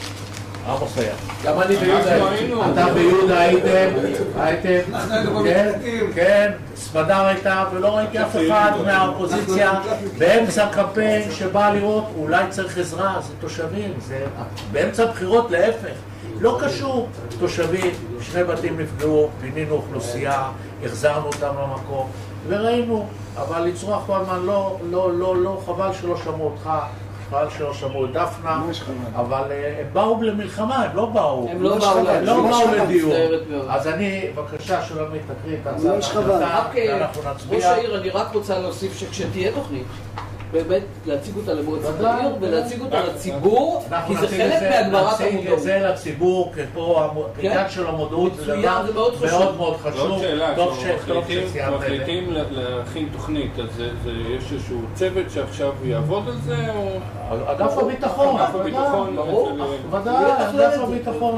עמוס היה. גם אני ביהודה הייתי. אתה ביהודה הייתם, הייתם, כן, כן, סמדר הייתה, ולא ראיתי אף אחד מהאופוזיציה באמצע קמפיין שבא לראות, אולי צריך עזרה, זה תושבים, זה באמצע הבחירות להפך. לא קשור, תושבים, שני בתים נפגעו, פינינו אוכלוסייה, החזרנו אותם למקום, וראינו, אבל לצרוח כל הזמן, לא, לא, לא, לא, חבל שלא שמעו אותך, חבל שלא שמעו את דפנה, אבל הם באו למלחמה, הם לא באו, הם לא באו, לא באו לדיון. אז אני, בבקשה, שלומית, תקריא את הצעת ההחלטה, ואנחנו נצביע. ראש העיר, אני רק רוצה להוסיף שכשתהיה תוכנית, באמת להציג אותה למועצת העיר ולהציג אותה לציבור, כי זה חלק מהגברת המודעות. נציג את זה לציבור, כי פה העניין של המודעות זה דבר מאוד מאוד חשוב. טוב שמחליטים להכין תוכנית, אז יש איזשהו צוות שעכשיו יעבוד על זה? אגף הביטחון. אגף הביטחון. ודאי, אגף הביטחון.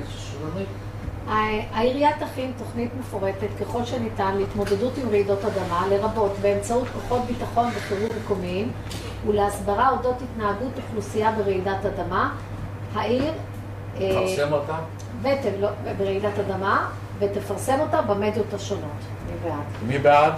העירייה תכין תוכנית מפורטת ככל שניתן להתמודדות עם רעידות אדמה, לרבות באמצעות כוחות ביטחון וחירום מקומיים ולהסברה אודות התנהגות אוכלוסייה ברעידת אדמה. העיר תפרסם אותה? לא, ברעידת אדמה ותפרסם אותה במדיות השונות. מי בעד? מי בעד?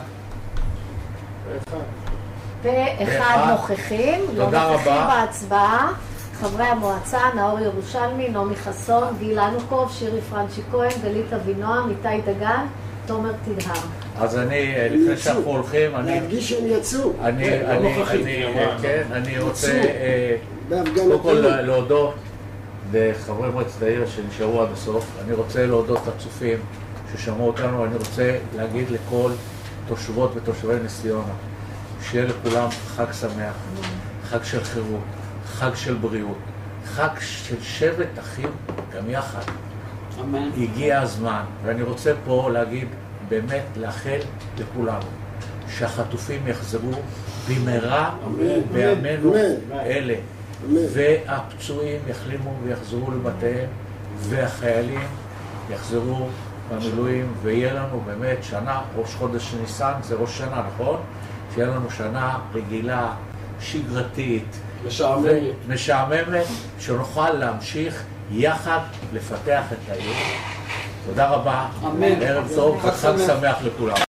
פה אחד נוכחים, לא נוכחים בהצבעה. חברי המועצה, נאור ירושלמי, נעמי חסון, גיל אנוקוב, שירי פרנצ'י כהן, גלית אבינועם, איתי דגן, תומר תדהר. אז אני, לפני שאנחנו הולכים, אני... להרגיש שהם יצאו. אני, אני, כן, אני רוצה קודם כל להודות לחברי מועצת העיר שנשארו עד הסוף. אני רוצה להודות לצופים ששמעו אותנו, אני רוצה להגיד לכל תושבות ותושבי נס ציונה, שיהיה לכולם חג שמח, חג של חירות. חג של בריאות, חג של שבט אחים גם יחד. אמן. הגיע הזמן, ואני רוצה פה להגיד, באמת לאחל לכולנו, שהחטופים יחזרו במהרה בימינו אלה, והפצועים יחלימו ויחזרו לבתיהם, והחיילים יחזרו במילואים, ויהיה לנו באמת שנה, ראש חודש ניסן, זה ראש שנה, נכון? שיהיה לנו שנה רגילה, שגרתית, משעממת. משעממת, שנוכל להמשיך יחד לפתח את העיר. תודה רבה. אמן. ערב טוב וחג שמח לכולם.